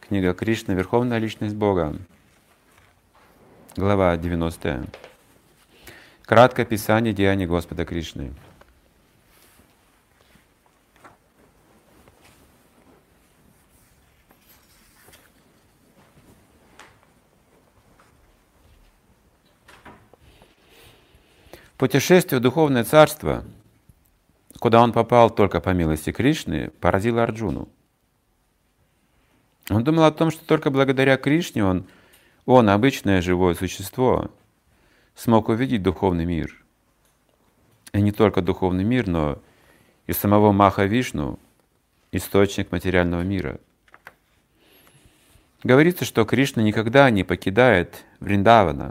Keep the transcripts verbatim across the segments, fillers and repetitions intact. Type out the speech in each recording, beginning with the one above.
Книга Кришна «Верховная личность Бога». Глава девяностая. Краткое описание деяний Господа Кришны. Путешествие в Духовное Царство, куда он попал только по милости Кришны, поразило Арджуну. Он думал о том, что только благодаря Кришне он, он, обычное живое существо, смог увидеть духовный мир. И не только духовный мир, но и самого Маха-Вишну, источник материального мира. Говорится, что Кришна никогда не покидает Вриндавана.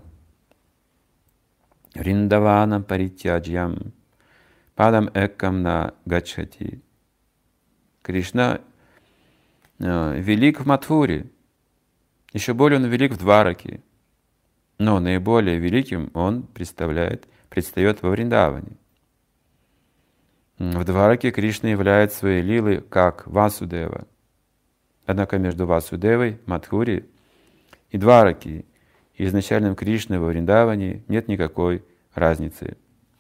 Вриндаванам паритяджьям падам эккам на гачхати. Кришна э, велик в Матхуре, еще более он велик в Двараке, но наиболее великим он представляет, предстает во Вриндаване. В Двараке Кришна являет свои лилы как Васудева. Однако между Васудевой, Матхури и Двараки и изначальным Кришной во Вриндаване нет никакой разницы.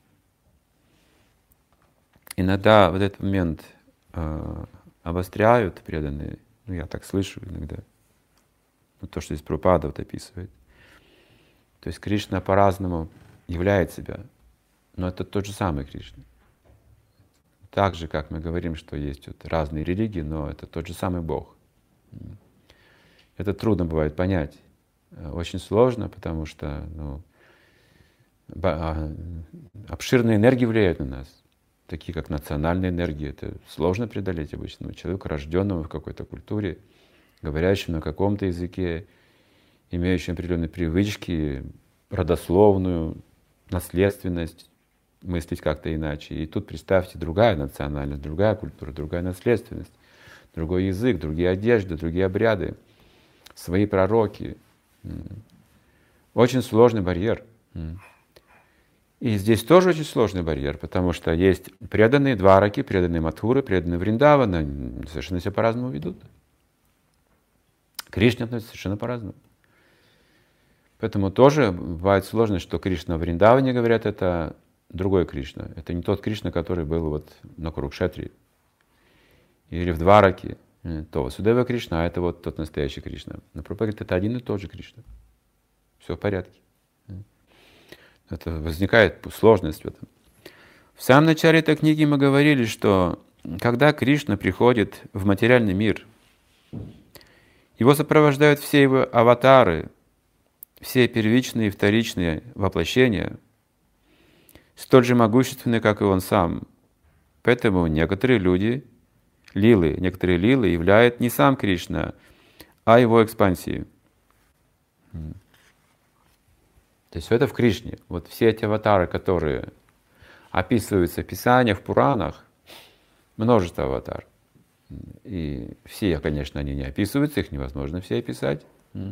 Иногда вот этот момент э, обостряют преданные, ну я так слышу иногда, ну, то, что здесь Прабхупада вот описывает. То есть Кришна по-разному являет себя, но это тот же самый Кришна. Так же, как мы говорим, что есть вот разные религии, но это тот же самый Бог. Это трудно бывает понять. Очень сложно, потому что ну, обширные энергии влияют на нас, такие как национальная энергия. Это сложно преодолеть обычному человеку, рожденному в какой-то культуре, говорящему на каком-то языке, имеющему определенные привычки, родословную, наследственность, мыслить как-то иначе. И тут представьте другая национальность, другая культура, другая наследственность, другой язык, другие одежды, другие обряды, свои пророки. Очень сложный барьер. И здесь тоже очень сложный барьер, потому что есть преданные Двараки, преданные Матхуры, преданные Вриндавана, совершенно себя по-разному ведут. Кришне относится совершенно по-разному. Поэтому тоже бывает сложно, что Кришна в Вриндаване, говорят, это другой Кришна. Это не тот Кришна, который был вот на Курукшетре. Или в Двараке. То Васудева Кришна, а это вот тот настоящий Кришна. Но Прабхупада говорит, это один и тот же Кришна. Все в порядке. Это возникает сложность в этом. В самом начале этой книги мы говорили, что когда Кришна приходит в материальный мир, его сопровождают все его аватары, все первичные и вторичные воплощения, столь же могущественные, как и он сам. Поэтому некоторые люди, лилы, некоторые лилы являют не сам Кришна, а его экспансии. То есть это в Кришне. Вот все эти аватары, которые описываются в Писаниях, в Пуранах, множество аватар. И все, конечно, они не описываются, их невозможно все описать.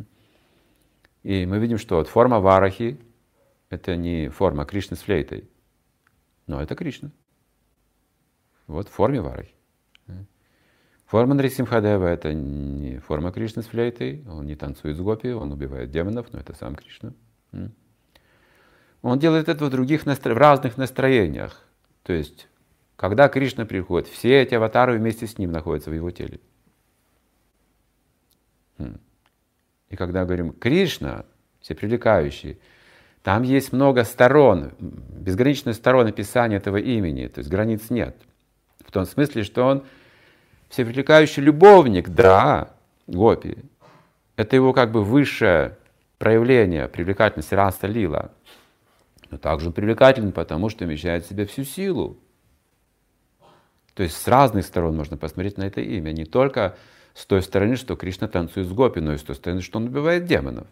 И мы видим, что вот форма Варахи — это не форма Кришны с флейтой, но это Кришна. Вот в форме Варахи. Форма Нрисимхадева — это не форма Кришны с флейтой, он не танцует с гопи, он убивает демонов, но это сам Кришна. Он делает это в других настро... в разных настроениях. То есть, когда Кришна приходит, все эти аватары вместе с ним находятся в его теле. И когда говорим Кришна, все привлекающие, там есть много сторон, безграничных сторон описания этого имени, то есть границ нет. В том смысле, что он всепривлекающий любовник, да, гопи. Это его как бы высшее проявление привлекательности раса лила. Но также он привлекателен, потому что вмещает в себя всю силу. То есть с разных сторон можно посмотреть на это имя. Не только с той стороны, что Кришна танцует с гопи, но и с той стороны, что он убивает демонов.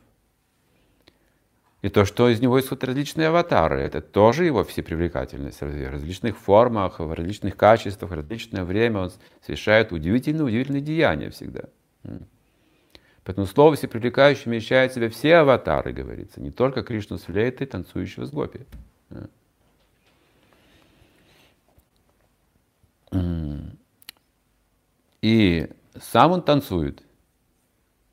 И то, что из него исходят различные аватары, это тоже его всепривлекательность в различных формах, в различных качествах, в различное время он совершает удивительные-удивительные деяния всегда. Поэтому слово «всепривлекающий» вмещает в себя все аватары, говорится, не только Кришну с флейтой, танцующего с гопи. И сам он танцует.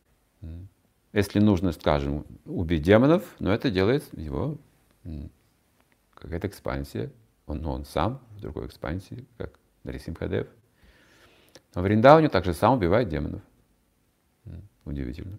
если нужно, скажем, убить демонов, но это делает его какая-то экспансия. Он, ну, он сам в другой экспансии, как Нарисимхадев. Но в Вриндаване также сам убивает демонов. Удивительно.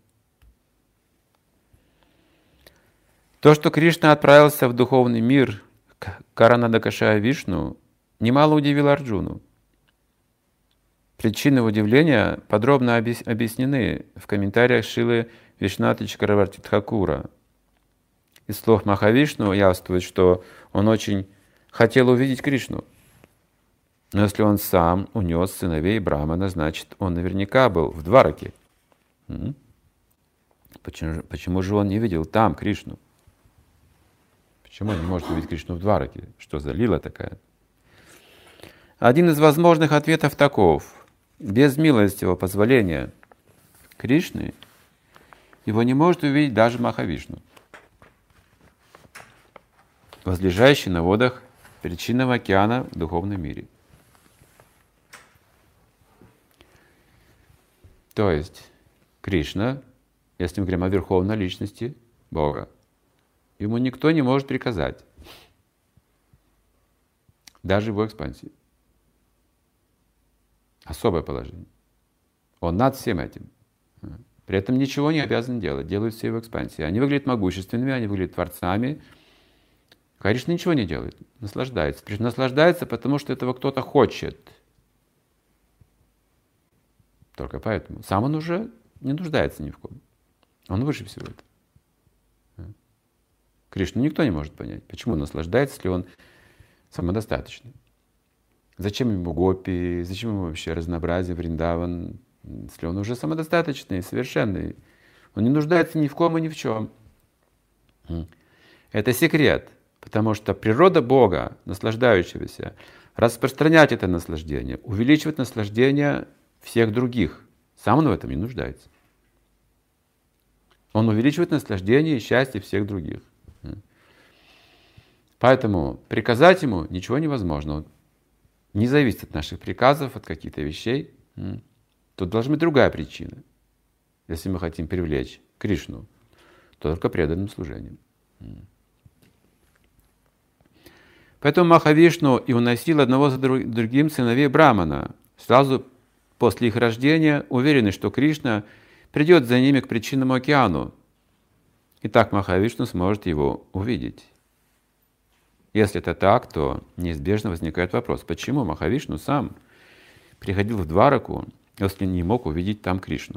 То, что Кришна отправился в духовный мир к Каранадакашая Вишну, немало удивило Арджуну. Причины удивления подробно объяснены в комментариях Шрилы Вишнати Чакраварти Тхакура. Из слов Махавишну явствует, что он очень хотел увидеть Кришну. Но если он сам унес сыновей Брамана, значит, он наверняка был в Двараке. Почему, почему же он не видел там Кришну? Почему он не может увидеть Кришну в Двараке? Что за лила такая? Один из возможных ответов таков. Без милостивого позволения Кришны его не может увидеть даже Махавишну, возлежащий на водах причинного океана в духовном мире. То есть Кришна, если мы говорим о верховной личности Бога, ему никто не может приказать, даже его экспансии. Особое положение. Он над всем этим. При этом ничего не обязан делать, делают все его экспансии. Они выглядят могущественными, они выглядят творцами. Кришна ничего не делает, наслаждается. Кришна наслаждается, потому что этого кто-то хочет. Только поэтому. Сам он уже не нуждается ни в ком. Он выше всего этого. Кришну никто не может понять, почему он наслаждается, если он самодостаточный. Зачем ему гопи, зачем ему вообще разнообразие, Вриндаван, если он уже самодостаточный, совершенный. Он не нуждается ни в ком и ни в чем. Это секрет, потому что природа Бога, наслаждающегося, распространять это наслаждение, увеличивать наслаждение всех других. Сам он в этом не нуждается. Он увеличивает наслаждение и счастье всех других. Поэтому приказать ему ничего невозможно. Не зависит от наших приказов, от каких-то вещей. Тут должна быть другая причина. Если мы хотим привлечь Кришну, то только преданным служением. Поэтому Махавишну и уносил одного за другим сыновей Брамана, сразу после их рождения, уверенный, что Кришна придет за ними к причинному океану. И так Махавишну сможет его увидеть. Если это так, то неизбежно возникает вопрос, почему Махавишну сам приходил в Двараку, если не мог увидеть там Кришну?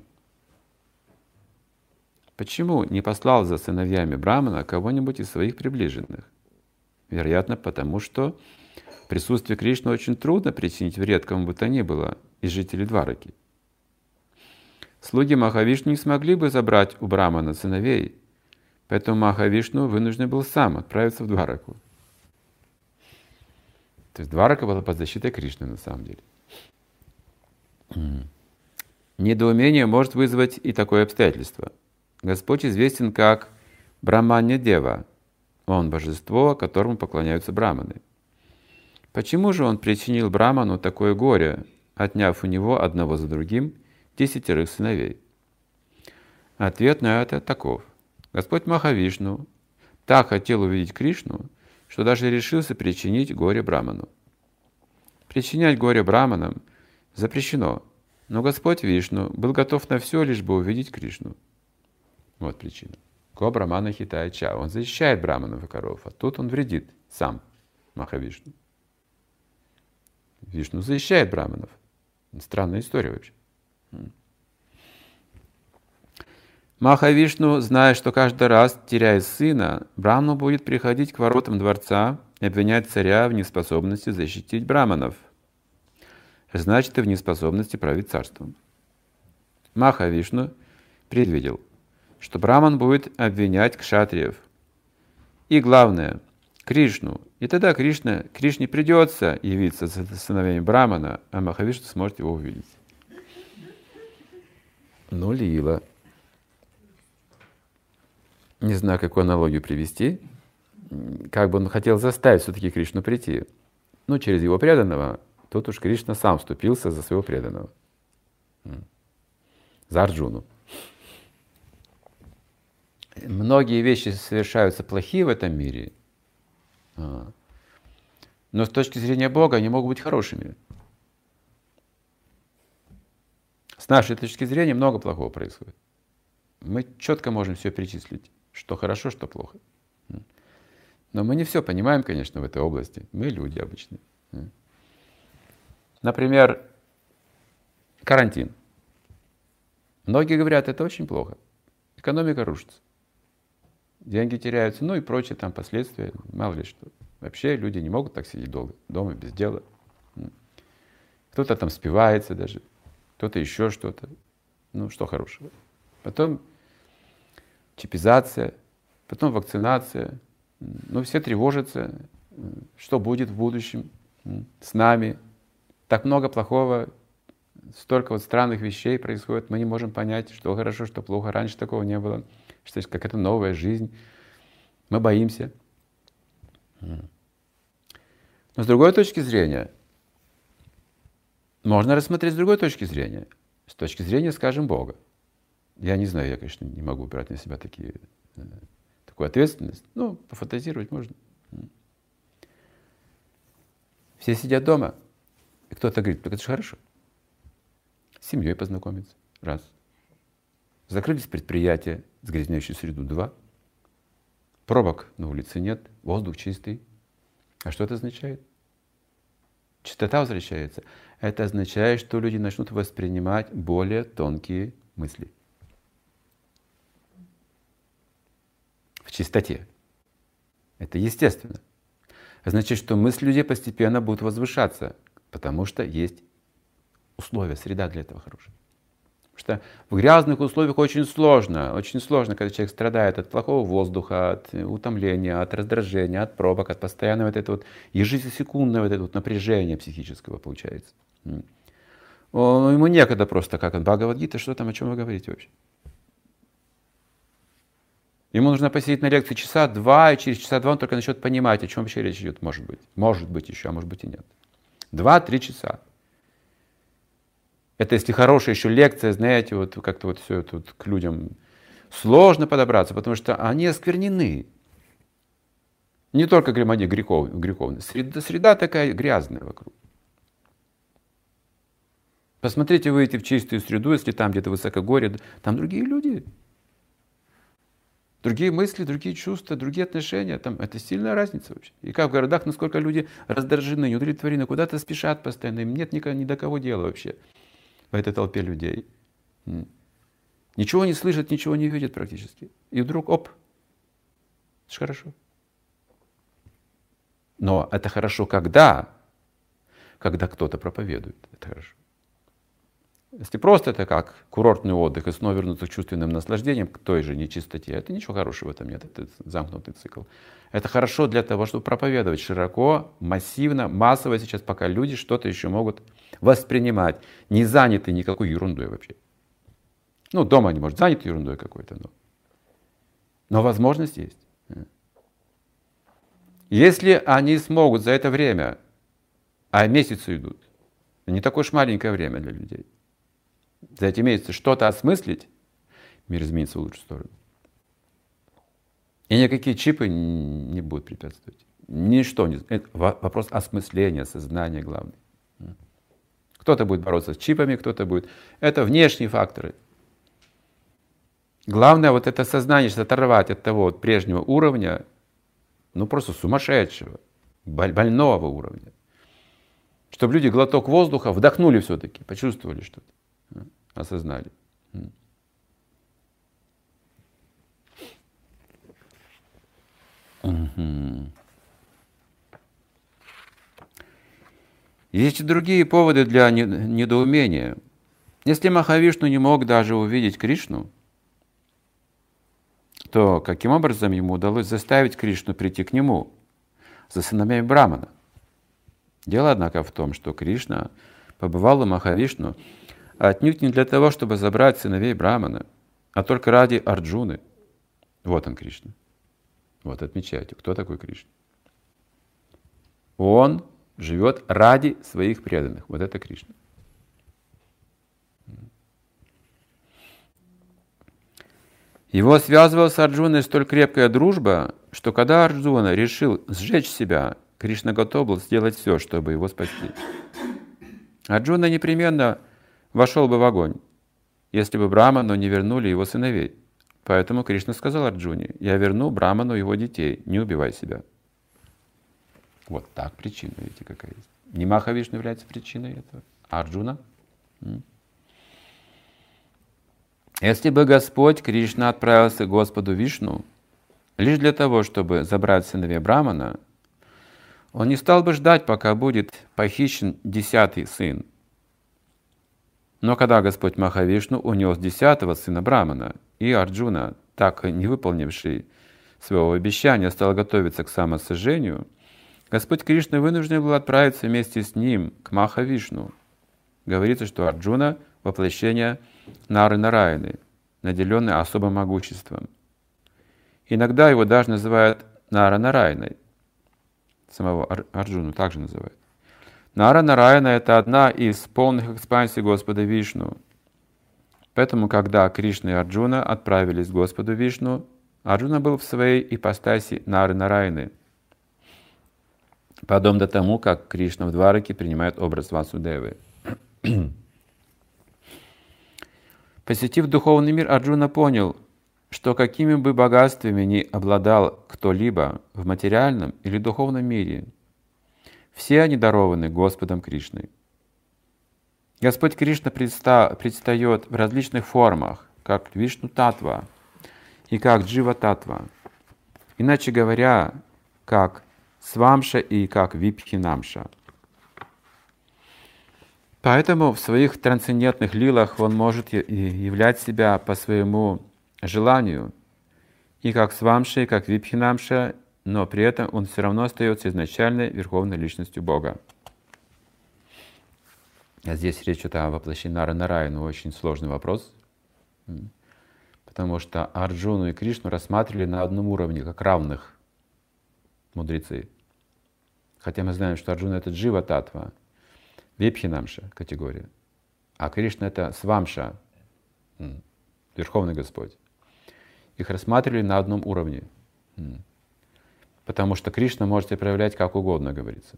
Почему не послал за сыновьями Брамана кого-нибудь из своих приближенных? Вероятно, потому что в присутствии Кришны очень трудно причинить вред кому бы то ни было из жителей Двараки. Слуги Махавишну не смогли бы забрать у Брамана сыновей, поэтому Махавишну вынужден был сам отправиться в Двараку. То есть Дварака была под защитой Кришны на самом деле. Недоумение может вызвать и такое обстоятельство. Господь известен как Браманья-дева. Он божество, которому поклоняются браманы. Почему же он причинил Браману такое горе, отняв у него одного за другим десятерых сыновей? Ответ на это таков. Господь Махавишну так хотел увидеть Кришну, что даже решился причинить горе Браману. Причинять горе Браманам запрещено, но Господь Вишну был готов на все, лишь бы увидеть Кришну. Вот причина. Ко Брамана хитая ча. Он защищает Браманов и коров, а тут он вредит сам, Махавишну. Вишну защищает Браманов. Странная история вообще. Махавишну, зная, что каждый раз, теряя сына, Браману будет приходить к воротам дворца и обвинять царя в неспособности защитить браманов, значит и в неспособности править царством. Махавишну предвидел, что Браман будет обвинять кшатриев. И главное, Кришну. И тогда Кришна, Кришне придется явиться с сыновьями Брамана, а Махавишну сможет его увидеть. Ну, лила. Не знаю, какую аналогию привести. Как бы он хотел заставить все-таки Кришну прийти. Ну, через его преданного. Тут уж Кришна сам вступился за своего преданного. За Арджуну. многие вещи совершаются плохие в этом мире, но с точки зрения Бога они могут быть хорошими. С нашей точки зрения много плохого происходит. Мы четко можем все перечислить, что хорошо, что плохо. Но мы не все понимаем, конечно, в этой области. Мы люди обычные. Например, карантин. Многие говорят, это очень плохо. Экономика рушится. Деньги теряются, ну и прочие там последствия, мало ли что. Вообще люди не могут так сидеть долго дома без дела. Кто-то там спивается даже, кто-то еще что-то. Ну, что хорошего. Потом чипизация, потом вакцинация. Ну, все тревожатся, что будет в будущем с нами. Так много плохого, столько вот странных вещей происходит, мы не можем понять, что хорошо, что плохо. Раньше такого не было, что есть какая-то новая жизнь. Мы боимся. Но с другой точки зрения, можно рассмотреть с другой точки зрения, с точки зрения, скажем, Бога. Я не знаю, я, конечно, не могу брать на себя такие, такую ответственность. Ну, пофантазировать можно. Все сидят дома, и кто-то говорит, так это же хорошо. С семьей познакомиться. Раз. Закрылись предприятия, загрязняющие среду. Два. Пробок на улице нет, воздух чистый. А что это означает? Чистота возвращается. Это означает, что люди начнут воспринимать более тонкие мысли. В чистоте. Это естественно. Значит, что мысли людей постепенно будут возвышаться, потому что есть условия, среда для этого хорошая. Потому что в грязных условиях очень сложно, очень сложно, когда человек страдает от плохого воздуха, от утомления, от раздражения, от пробок, от постоянного вот этого вот ежесекундного вот этого вот напряжения психического получается. Он, ему некогда просто, как он, Бхагавад-гита, что там, о чем вы говорите вообще? Ему нужно посидеть на лекции часа два, и через часа два он только начнет понимать, о чем вообще речь идет, может быть. Может быть еще, а может быть и нет. Два-три часа. Это если хорошая еще лекция, знаете, вот как-то вот все это вот к людям сложно подобраться, потому что они осквернены. Не только гремоди грехов, греховные. Среда, среда такая грязная вокруг. Посмотрите, выйти в чистую среду, если там где-то высокогорье, там другие люди. Другие мысли, другие чувства, другие отношения. Там, это сильная разница вообще. И как в городах, насколько люди раздражены, неудовлетворены, куда-то спешат постоянно, им нет никого, ни до кого дела вообще в этой толпе людей. Ничего не слышат, ничего не видят практически. И вдруг, оп, это же хорошо. Но это хорошо когда? Когда кто-то проповедует. Это хорошо. Если просто это как курортный отдых и снова вернуться к чувственным наслаждениям, к той же нечистоте, это ничего хорошего в этом нет, это замкнутый цикл. Это хорошо для того, чтобы проповедовать широко, массивно, массово сейчас, пока люди что-то еще могут воспринимать, не заняты никакой ерундой вообще. Ну, дома они, может, заняты ерундой какой-то, но, но возможность есть. Если они смогут за это время, а месяцы идут, не такое уж маленькое время для людей, за эти месяцы что-то осмыслить, мир изменится в лучшую сторону. И никакие чипы не будут препятствовать. Ничто не... Это вопрос осмысления, сознания главный. Кто-то будет бороться с чипами, кто-то будет... Это внешние факторы. Главное вот это сознание, что оторвать от того вот прежнего уровня, ну просто сумасшедшего, больного уровня. Чтобы люди глоток воздуха вдохнули все-таки, почувствовали что-то. Осознали. Угу. Есть и другие поводы для недоумения. Если Махавишну не мог даже увидеть Кришну, то каким образом ему удалось заставить Кришну прийти к нему за сыновьями Брамана? Дело, однако, в том, что Кришна побывал у Махавишну отнюдь не для того, чтобы забрать сыновей Брамана, а только ради Арджуны. Вот он, Кришна. Вот отмечайте, кто такой Кришна. Он живет ради своих преданных. Вот это Кришна. Его связывала с Арджуной столь крепкая дружба, что когда Арджуна решил сжечь себя, Кришна готов был сделать все, чтобы его спасти. Арджуна непременно вошел бы в огонь, если бы Браману не вернули его сыновей. Поэтому Кришна сказал Арджуне: «Я верну Браману его детей, не убивай себя». Вот так причина, видите, какая есть. Не Махавишну является причиной этого, а Арджуна. Если бы Господь Кришна отправился к Господу Вишну лишь для того, чтобы забрать сыновей Брамана, он не стал бы ждать, пока будет похищен десятый сын. Но когда Господь Махавишну унес десятого сына Брамана, и Арджуна, так и не выполнивший своего обещания, стал готовиться к самосожжению, Господь Кришна вынужден был отправиться вместе с ним к Махавишну. Говорится, что Арджуна — воплощение Нары Нараяны, наделенный особым могуществом. Иногда его даже называют Нара Нараяной. Самого Ар- Арджуну также называют. Нара Нараяна — это одна из полных экспансий Господа Вишну. Поэтому, когда Кришна и Арджуна отправились к Господу Вишну, Арджуна был в своей ипостаси Нары Нараяны, подобно тому, как Кришна в Двараке принимает образ Васудевы. Посетив духовный мир, Арджуна понял, что какими бы богатствами ни обладал кто-либо в материальном или духовном мире, все они дарованы Господом Кришной. Господь Кришна предста- предстает в различных формах, как Вишну-татва и как Джива-татва. Иначе говоря, как Свамша и как Випхинамша. Поэтому в своих трансцендентных лилах он может являть себя по своему желанию, и как Свамша, и как Випхинамша, но при этом он все равно остается изначальной верховной личностью Бога. А здесь речь идет о воплощении Нары Нараяны, очень сложный вопрос, потому что Арджуну и Кришну рассматривали на одном уровне, как равных мудрецы. Хотя мы знаем, что Арджуна — это Джива-татва, Випхинамша категория, а Кришна — это Свамша, Верховный Господь. Их рассматривали на одном уровне, потому что Кришна может себя проявлять как угодно, говорится.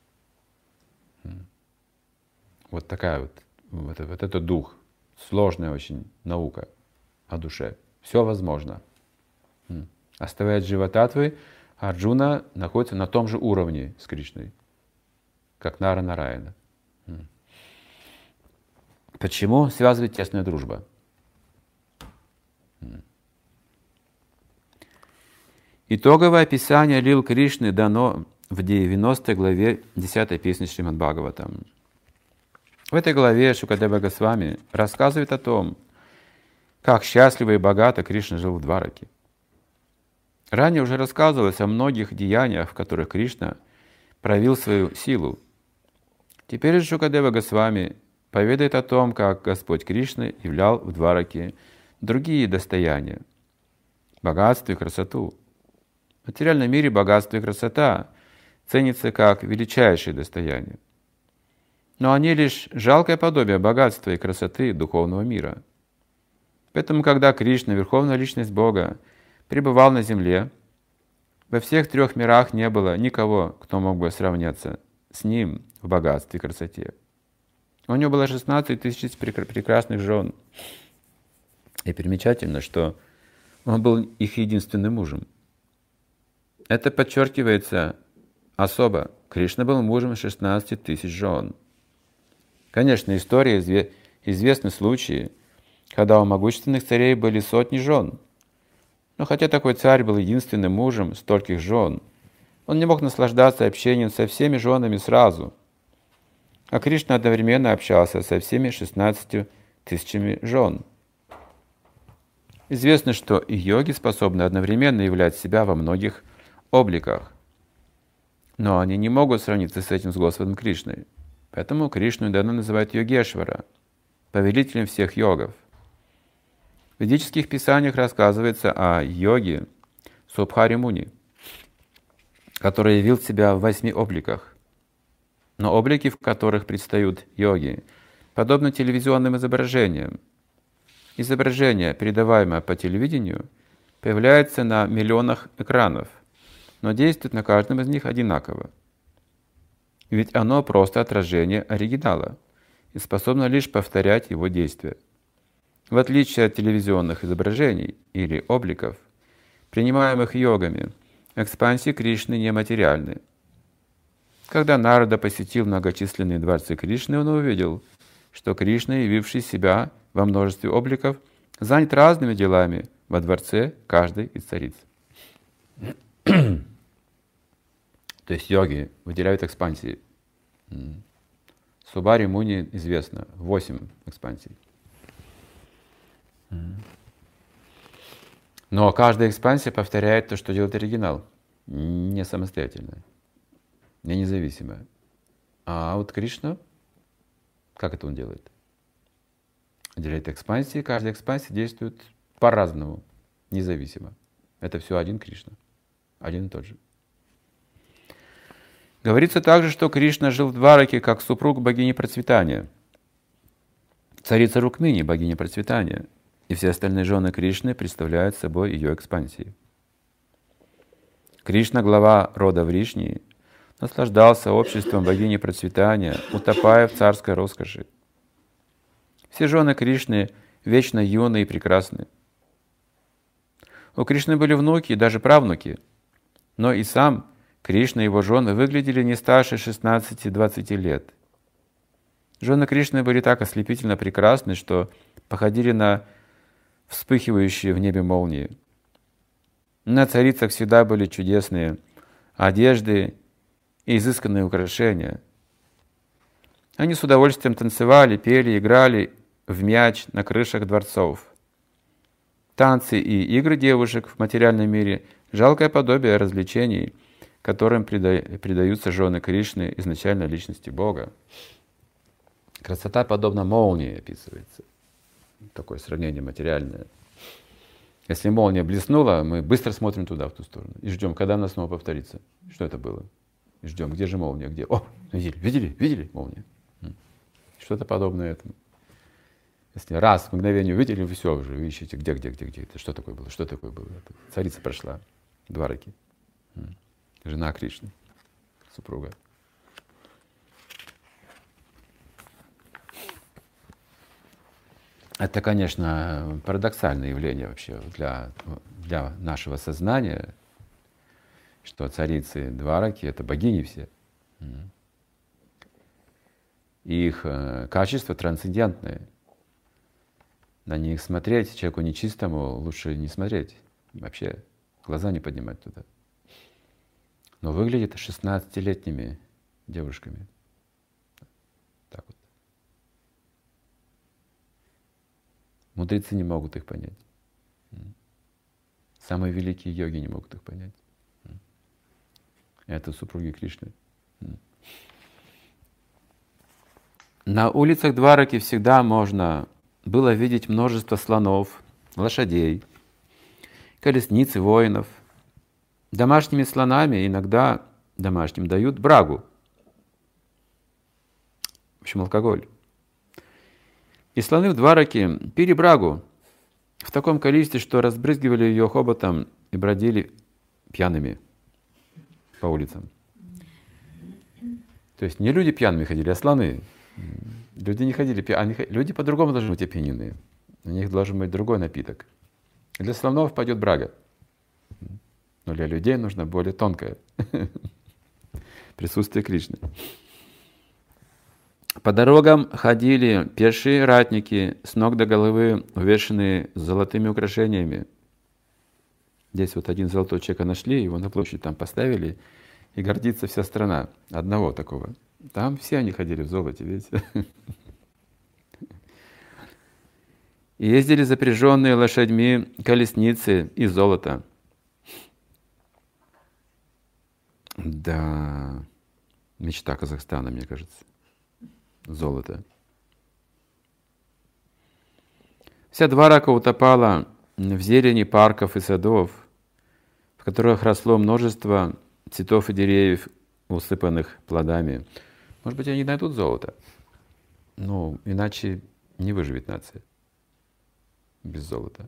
Вот такая вот, вот, вот этот дух, сложная очень наука о душе. Все возможно. Оставаясь Джива-татвой, Арджуна находится на том же уровне с Кришной, как Нара Нараяна. Почему связывает тесная дружба? Итоговое описание лил Кришны дано в девяностой главе десятой песни Шримад Бхагаватам. В этой главе Шукадева Госвами рассказывает о том, как счастливо и богато Кришна жил в Двараке. Ранее уже рассказывалось о многих деяниях, в которых Кришна проявил свою силу. Теперь же Шукадева Госвами поведает о том, как Господь Кришна являл в Двараке другие достояния, богатство и красоту. В материальном мире богатство и красота ценятся как величайшие достояния. Но они лишь жалкое подобие богатства и красоты духовного мира. Поэтому, когда Кришна, Верховная Личность Бога, пребывал на земле, во всех трех мирах не было никого, кто мог бы сравняться с ним в богатстве и красоте. У него было шестнадцать тысяч прекрасных жен. И примечательно, что он был их единственным мужем. Это подчеркивается особо. Кришна был мужем шестнадцати тысяч жен. Конечно, история изве- известны случаи, когда у могущественных царей были сотни жен. Но хотя такой царь был единственным мужем стольких жен, он не мог наслаждаться общением со всеми женами сразу. А Кришна одновременно общался со всеми шестнадцатью тысячами жен. Известно, что и йоги способны одновременно являть себя во многих обликах. Но они не могут сравниться с этим с Господом Кришной. Поэтому Кришну дано называют Йогешвара, повелителем всех йогов. В ведических писаниях рассказывается о йоге Субхари Муни, который явил себя в восьми обликах. Но облики, в которых предстают йоги, подобны телевизионным изображениям. изображение, передаваемое по телевидению, появляется на миллионах экранов, но действует на каждом из них одинаково. Ведь оно просто отражение оригинала и способно лишь повторять его действия. В отличие от телевизионных изображений или обликов, принимаемых йогами, экспансии Кришны нематериальны. Когда Нарада посетил многочисленные дворцы Кришны, он увидел, что Кришна, явивший себя во множестве обликов, занят разными делами во дворце каждой из цариц. То есть йоги выделяют экспансии. Субари Муни известно, восемь экспансий. Но каждая экспансия повторяет то, что делает оригинал, не самостоятельно, не независимо. А вот Кришна, как это он делает? Делает экспансии, каждая экспансия действует по-разному, независимо. Это все один Кришна, один и тот же. Говорится также, что Кришна жил в Двараке как супруг богини процветания, царица Рукмини, богини процветания, и все остальные жены Кришны представляют собой ее экспансии. Кришна, глава рода Вришни, наслаждался обществом богини процветания, утопая в царской роскоши. Все жены Кришны вечно юны и прекрасны. У Кришны были внуки и даже правнуки, но и сам Кришна и его жены выглядели не старше шестнадцати-двадцати лет. Жены Кришны были так ослепительно прекрасны, что походили на вспыхивающие в небе молнии. На царицах всегда были чудесные одежды и изысканные украшения. Они с удовольствием танцевали, пели, играли в мяч на крышах дворцов. Танцы и игры девушек в материальном мире — жалкое подобие развлечений, которым предаются жены Кришны, изначальной личности Бога. Красота подобна молнии описывается. Такое сравнение материальное. Если молния блеснула, мы быстро смотрим туда, в ту сторону, и ждем, когда она снова повторится. Что это было? И ждем, где же молния, где? О, видели, видели, видели молния? Что-то подобное этому. Если раз в мгновение увидели, вы все уже, вы ищете, где, где, где, где. Это что такое было? Что такое было? Это царица прошла, Двараки. Жена Кришны, супруга. Это, конечно, парадоксальное явление вообще для, для нашего сознания, что царицы Двараки — это богини все. Их качества трансцендентные. На них смотреть человеку нечистому лучше не смотреть. Вообще глаза не поднимать туда. Но выглядят шестнадцатилетними девушками. Так вот. Мудрецы не могут их понять. Самые великие йоги не могут их понять. Это супруги Кришны. На улицах Двараки всегда можно было видеть множество слонов, лошадей, колесниц и воинов. Домашними слонами иногда домашним дают брагу, в общем, алкоголь. И слоны в Двараке пили брагу в таком количестве, что разбрызгивали ее хоботом и бродили пьяными по улицам. То есть не люди пьяными ходили, а слоны. Люди не ходили пьяными. Люди по-другому должны быть опьянены. У них должен быть другой напиток. Для слонов пойдет брага. Но для людей нужно более тонкое присутствие Кришны. По дорогам ходили пешие ратники, с ног до головы увешанные золотыми украшениями. Здесь вот один золотой человека нашли, его на площадь там поставили, и гордится вся страна. Одного такого. Там все они ходили в золоте, видите? И ездили запряженные лошадьми колесницы из золота. Да, мечта Казахстана, мне кажется. Золото. Вся Дварака утопала в зелени парков и садов, в которых росло множество цветов и деревьев, усыпанных плодами. Может быть, они найдут золото, но иначе не выживет нация. без золота?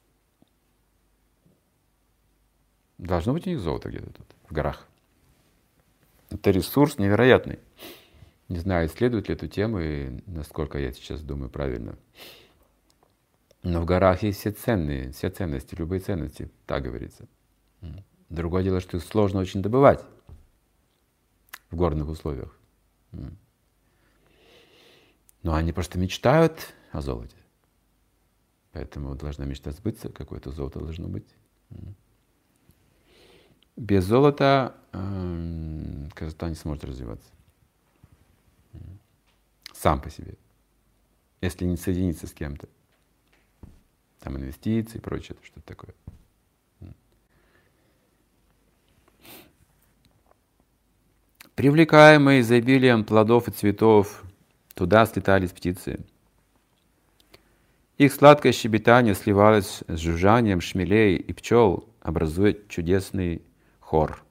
Должно быть у них золото где-то тут, в горах. Это ресурс невероятный. Не знаю, исследуют ли эту тему и насколько я сейчас думаю правильно. Но в горах есть все ценные, все ценности, любые ценности, так говорится. Другое дело, что их сложно очень добывать в горных условиях. Но они просто мечтают о золоте. Поэтому должна мечта сбыться, какое-то золото должно быть. Без золота э, Казахстан не сможет развиваться. Сам по себе. Если не соединиться с кем-то. Там инвестиции и прочее, что-то такое. Привлекаемые изобилием плодов и цветов, туда слетались птицы. Их сладкое щебетание сливалось с жужжанием шмелей и пчел, образуя чудесный хор.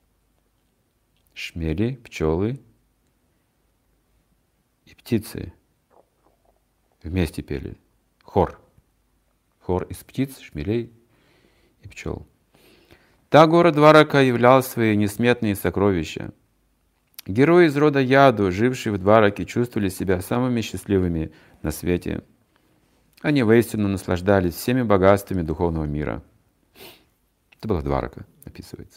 Шмели, пчелы и птицы вместе пели. Хор. Хор из птиц, шмелей и пчел. Так город Дварака являл свои несметные сокровища. Герои из рода Яду, жившие в Двараке, чувствовали себя самыми счастливыми на свете. Они воистину наслаждались всеми богатствами духовного мира. Это была Дварака, описывается.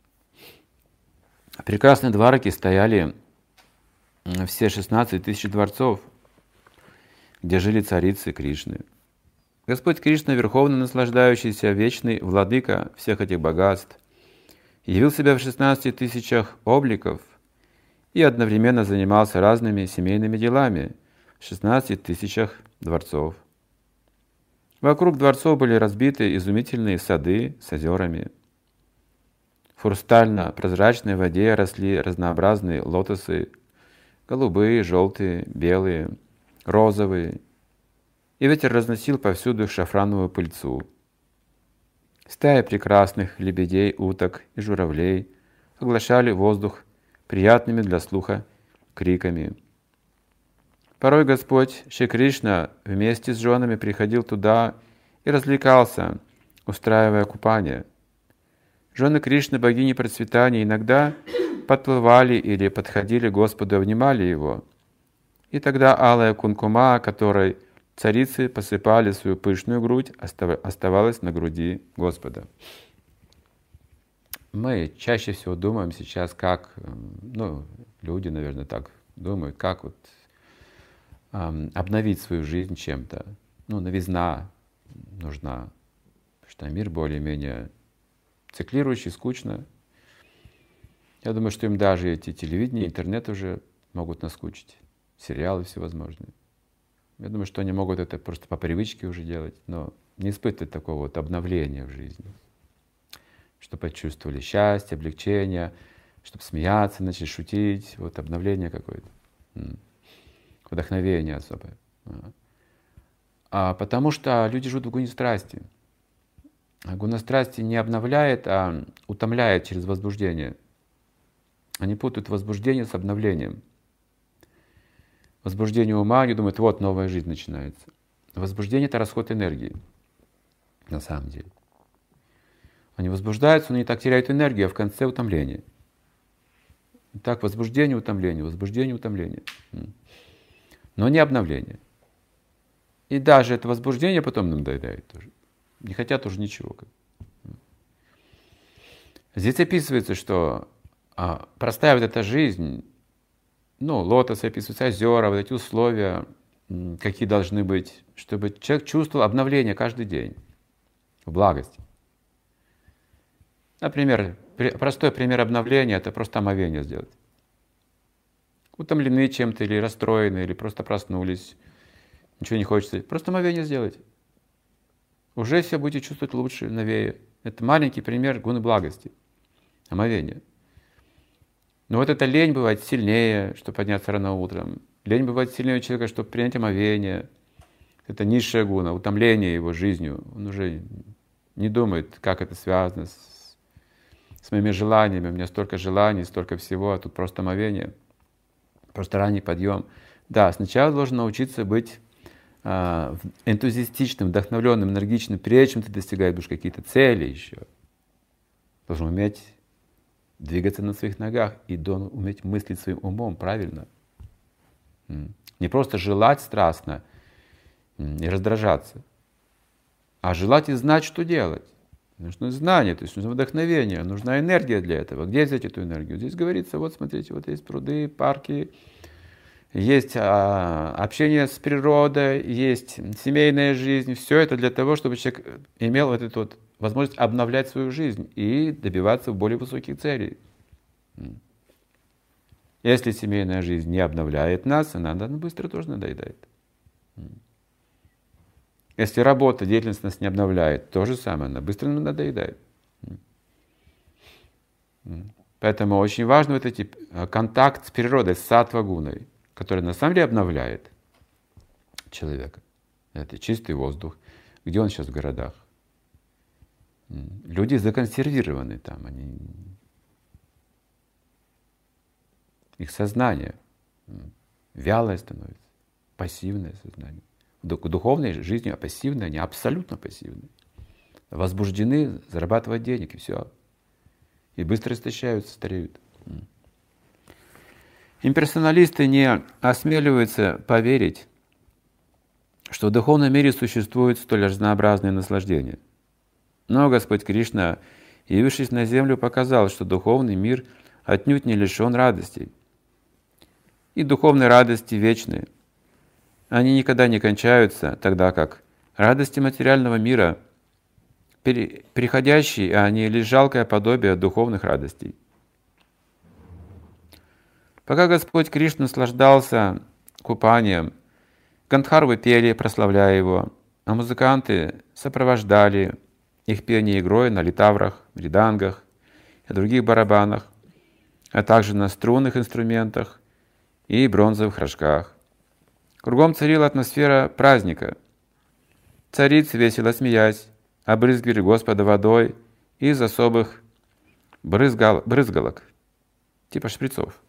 В прекрасной Двараке стояли все шестнадцать тысяч дворцов, где жили царицы Кришны. Господь Кришна, верховно наслаждающийся, вечный владыка всех этих богатств, явил себя в шестнадцати тысячах обликов и одновременно занимался разными семейными делами в шестнадцати тысячах дворцов. Вокруг дворцов были разбиты изумительные сады с озерами. В хрустально-прозрачной воде росли разнообразные лотосы, голубые, желтые, белые, розовые, и ветер разносил повсюду их шафрановую пыльцу. Стаи прекрасных лебедей, уток и журавлей оглашали воздух приятными для слуха криками. Порой Господь Шри Кришна вместе с женами приходил туда и развлекался, устраивая купание. Жены Кришны, богини процветания, иногда подплывали или подходили к Господу и обнимали Его. И тогда алая кункума, которой царицы посыпали свою пышную грудь, оставалась на груди Господа. Мы чаще всего думаем сейчас, как, ну, люди, наверное, так думают, как вот эм, обновить свою жизнь чем-то. Ну, новизна нужна, потому что мир более-менее циклирующий, скучно. Я думаю, что им даже эти телевидения, интернет уже могут наскучить, сериалы всевозможные. Я думаю, что они могут это просто по привычке уже делать, но не испытывать такого вот обновления в жизни. Чтобы почувствовали счастье, облегчение, чтобы смеяться, начать шутить, вот обновление какое-то, вдохновение особое. А потому что люди живут в гуне страсти. А гуна страсти не обновляет, а утомляет через возбуждение. Они путают возбуждение с обновлением. Возбуждение ума, они думают, вот новая жизнь начинается. Возбуждение — это расход энергии, на самом деле. Они возбуждаются, но не так теряют энергию, а в конце утомление. Так, возбуждение, утомление, возбуждение, утомление. Но не обновление. И даже это возбуждение потом нам надоедает тоже. Не хотят уже ничего. Здесь описывается, что а, простая вот эта жизнь, ну, лотосы описываются, озера, вот эти условия, какие должны быть, чтобы человек чувствовал обновление каждый день в благости. Например, простой пример обновления — это просто омовение сделать. Утомлены чем-то или расстроены, или просто проснулись, ничего не хочется. Просто омовение сделать. Уже себя будете чувствовать лучше, новее. Это маленький пример гуны благости. Омовение. Но вот эта лень бывает сильнее, чтобы подняться рано утром. Лень бывает сильнее у человека, чтобы принять омовение. Это низшая гуна, утомление его жизнью. Он уже не думает, как это связано с, с моими желаниями. У меня столько желаний, столько всего, а тут просто омовение. Просто ранний подъем. Да, сначала должен научиться быть энтузиастичным, вдохновленным, энергичным, прежде чем ты достигаешь какие-то цели еще. Должен уметь двигаться на своих ногах и должен уметь мыслить своим умом правильно. Не просто желать страстно и раздражаться, а желать и знать, что делать. Нужно знание, то есть нужно вдохновение, нужна энергия для этого. Где взять эту энергию? Здесь говорится, вот смотрите, вот есть пруды, парки, есть а, общение с природой, есть семейная жизнь. Все это для того, чтобы человек имел вот эту вот возможность обновлять свою жизнь и добиваться более высоких целей. Если семейная жизнь не обновляет нас, она, она быстро тоже надоедает. Если работа, деятельность нас не обновляет, то же самое, она быстро надоедает. Поэтому очень важен вот этот контакт с природой, с саттва-гуной, который на самом деле обновляет человека. Это чистый воздух. Где он сейчас в городах? Люди законсервированы там, они... их сознание вялое становится, пассивное сознание. Духовной жизнью пассивные, они абсолютно пассивны. Возбуждены зарабатывать денег, и все. И быстро истощаются, стареют. Имперсоналисты не осмеливаются поверить, что в духовном мире существует столь разнообразные наслаждения. Но Господь Кришна, явившись на землю, показал, что духовный мир отнюдь не лишен радостей. И духовные радости вечны. Они никогда не кончаются, тогда как радости материального мира приходящие, а они лишь жалкое подобие духовных радостей. Пока Господь Кришна наслаждался купанием, гандхарвы пели, прославляя Его, а музыканты сопровождали их пение игрой на литаврах, мридангах и других барабанах, а также на струнных инструментах и бронзовых рожках. Кругом царила атмосфера праздника. Царицы, весело смеясь, обрызгивали Господа водой из особых брызгал, брызгалок, типа шприцов.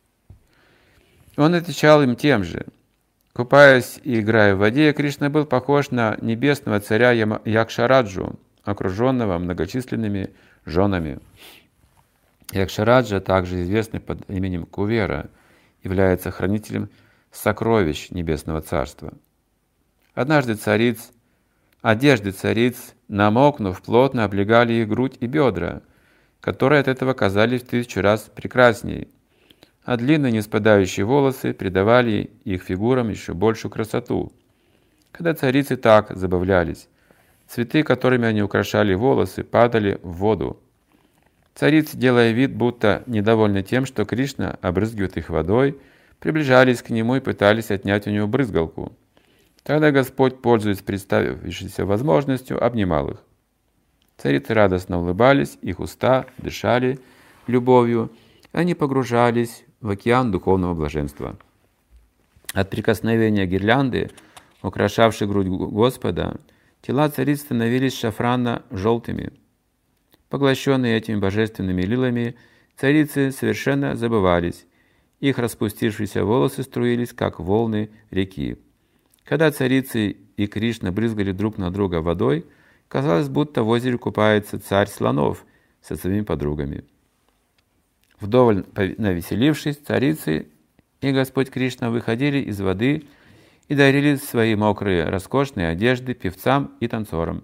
Он отвечал им тем же. Купаясь и играя в воде, Кришна был похож на небесного царя Якшараджу, окруженного многочисленными женами. Якшараджа, также известный под именем Кувера, является хранителем сокровищ Небесного Царства. Однажды цариц, одежды цариц, намокнув, плотно облегали их грудь и бедра, которые от этого казались в тысячу раз прекрасней, а длинные неспадающие волосы придавали их фигурам еще большую красоту. Когда царицы так забавлялись, цветы, которыми они украшали волосы, падали в воду. Царицы, делая вид, будто недовольны тем, что Кришна обрызгивает их водой, приближались к нему и пытались отнять у него брызгалку. Тогда Господь, пользуясь представившейся возможностью, обнимал их. Царицы радостно улыбались, их уста дышали любовью, они погружались в океан духовного блаженства. От прикосновения гирлянды, украшавшей грудь Господа, тела цариц становились шафранно-желтыми. Поглощенные этими божественными лилами, царицы совершенно забывались. Их распустившиеся волосы струились, как волны реки. Когда царицы и Кришна брызгали друг на друга водой, казалось, будто в озере купается царь слонов со своими подругами. Вдоволь навеселившись, царицы и Господь Кришна выходили из воды и дарили свои мокрые, роскошные одежды певцам и танцорам.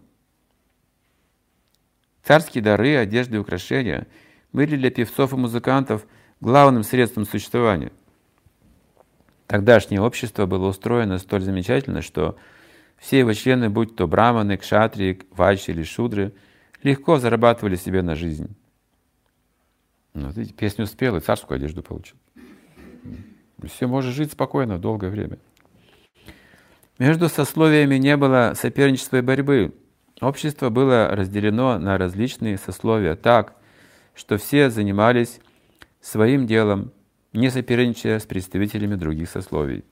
Царские дары, одежды и украшения были для певцов и музыкантов главным средством существования. Тогдашнее общество было устроено столь замечательно, что все его члены, будь то браманы, кшатрии, вайши или шудры, легко зарабатывали себе на жизнь. Ну, вот видите, песню спел и царскую одежду получил. Все, может жить спокойно долгое время. Между сословиями не было соперничества и борьбы. Общество было разделено на различные сословия так, что все занимались своим делом, не соперничая с представителями других сословий.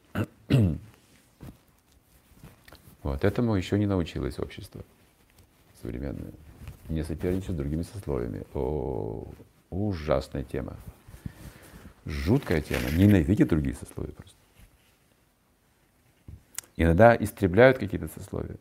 Вот этому еще не научилось общество современное. Не соперничать с другими сословиями. О, ужасная тема. Жуткая тема. Ненавидеть другие сословия просто. иногда истребляют какие-то сословия.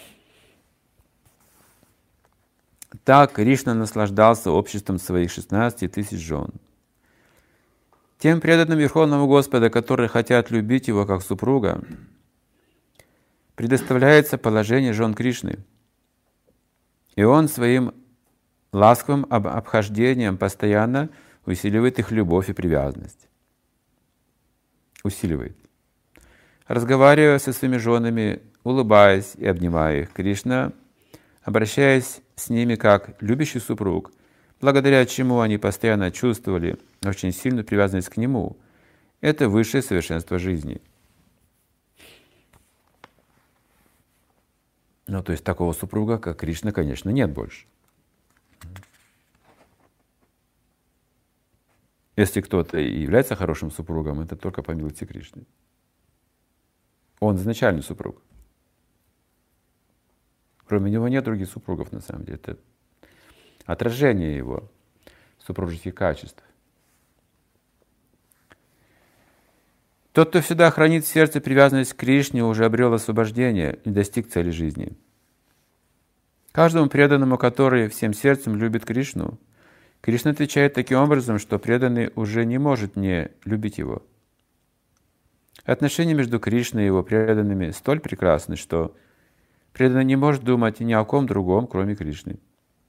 Так Кришна наслаждался обществом своих шестнадцати тысяч жен. Тем преданным Верховному Господа, которые хотят любить Его как супруга, предоставляется положение жен Кришны. И Он своим ласковым обхождением постоянно усиливает их любовь и привязанность. Усиливает. Разговаривая со своими женами, улыбаясь и обнимая их, Кришна, обращаясь с ними как любящий супруг, благодаря чему они постоянно чувствовали очень сильную привязанность к Нему. Это высшее совершенство жизни. Ну, то есть такого супруга, как Кришна, конечно, нет больше. Если кто-то и является хорошим супругом, это только по милости Кришны. Он изначальный супруг. Кроме него нет других супругов, на самом деле. Это отражение его супружеских качеств. Тот, кто всегда хранит в сердце привязанность к Кришне, уже обрел освобождение и достиг цели жизни. Каждому преданному, который всем сердцем любит Кришну, Кришна отвечает таким образом, что преданный уже не может не любить его. Отношения между Кришной и его преданными столь прекрасны, что преданный не может думать ни о ком другом, кроме Кришны.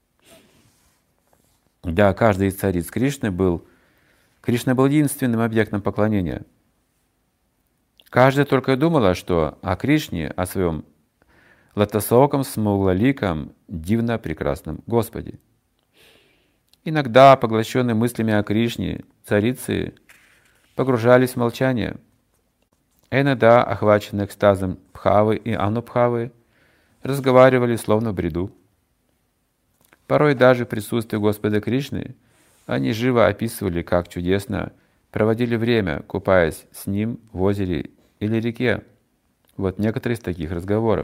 Да, каждый из цариц Кришны был, Кришна был единственным объектом поклонения. Каждая только думала, что о Кришне, о своем лотосоком, смуглоликом, дивно прекрасном Господе. Иногда, поглощенные мыслями о Кришне, царицы погружались в молчание, а иногда, охваченные экстазом Бхавы и Анубхавы, разговаривали словно в бреду. Порой даже в присутствии Господа Кришны они живо описывали, как чудесно проводили время, купаясь с Ним в озере или реке. Вот некоторые из таких разговоров.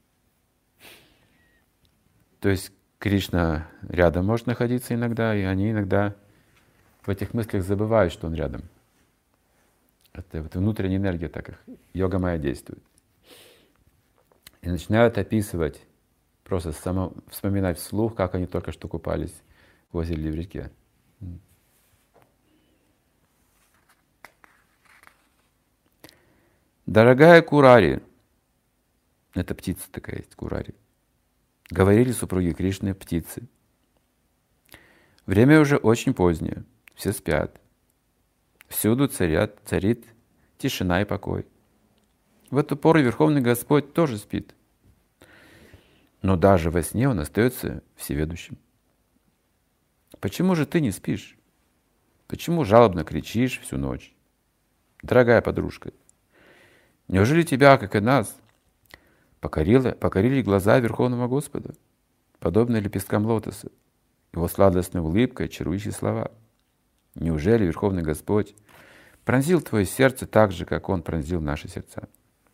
То есть Кришна рядом может находиться иногда, и они иногда в этих мыслях забывают, что Он рядом. Это вот внутренняя энергия так их, йога майя действует. И начинают описывать, просто само, вспоминать вслух, как они только что купались в озере или в реке. Дорогая Курари, это птица такая есть, Курари, говорили супруги Кришны птицы. Время уже очень позднее, все спят. Всюду царят, царит тишина и покой. В эту пору Верховный Господь тоже спит. Но даже во сне Он остается всеведущим. Почему же ты не спишь? Почему жалобно кричишь всю ночь? Дорогая подружка, неужели тебя, как и нас, покорило, покорили глаза Верховного Господа, подобно лепесткам лотоса, Его сладостной улыбкой, чарующие слова? Неужели Верховный Господь пронзил твое сердце так же, как Он пронзил наши сердца?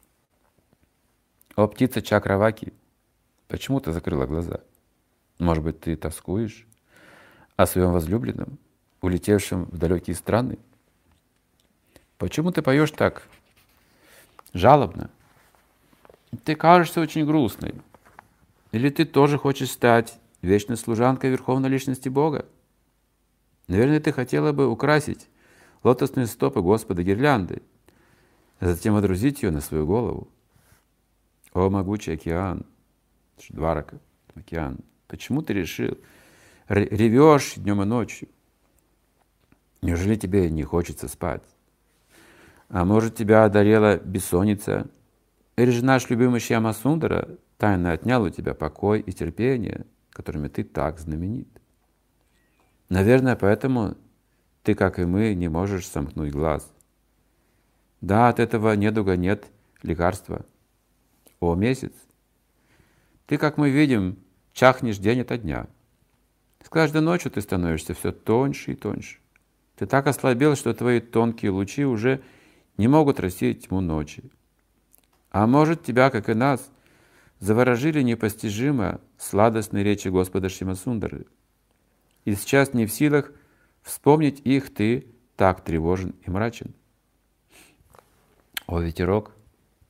О, птица Чакраваки, почему ты закрыла глаза? Может быть, ты тоскуешь о своем возлюбленном, улетевшем в далекие страны? Почему ты поешь так жалобно? Ты кажешься очень грустной. Или ты тоже хочешь стать вечной служанкой Верховной Личности Бога? Наверное, ты хотела бы украсить лотосные стопы Господа гирляндой, а затем водрузить ее на свою голову. О, могучий океан, Дварака, океан, почему ты решил, ревешь днем и ночью? Неужели тебе не хочется спать? А может, тебя одолела бессонница? Или же наш любимый Шьяма Сундара тайно отнял у тебя покой и терпение, которыми ты так знаменит? Наверное, поэтому ты, как и мы, не можешь сомкнуть глаз. Да, от этого недуга нет лекарства. О, месяц! Ты, как мы видим, чахнешь день ото дня. С каждой ночью ты становишься все тоньше и тоньше. Ты так ослабел, что твои тонкие лучи уже не могут рассеять тьму ночи. А может, тебя, как и нас, заворожили непостижимо сладостные речи Господа Шьямасундары. И сейчас не в силах вспомнить их, ты так тревожен и мрачен. О, ветерок,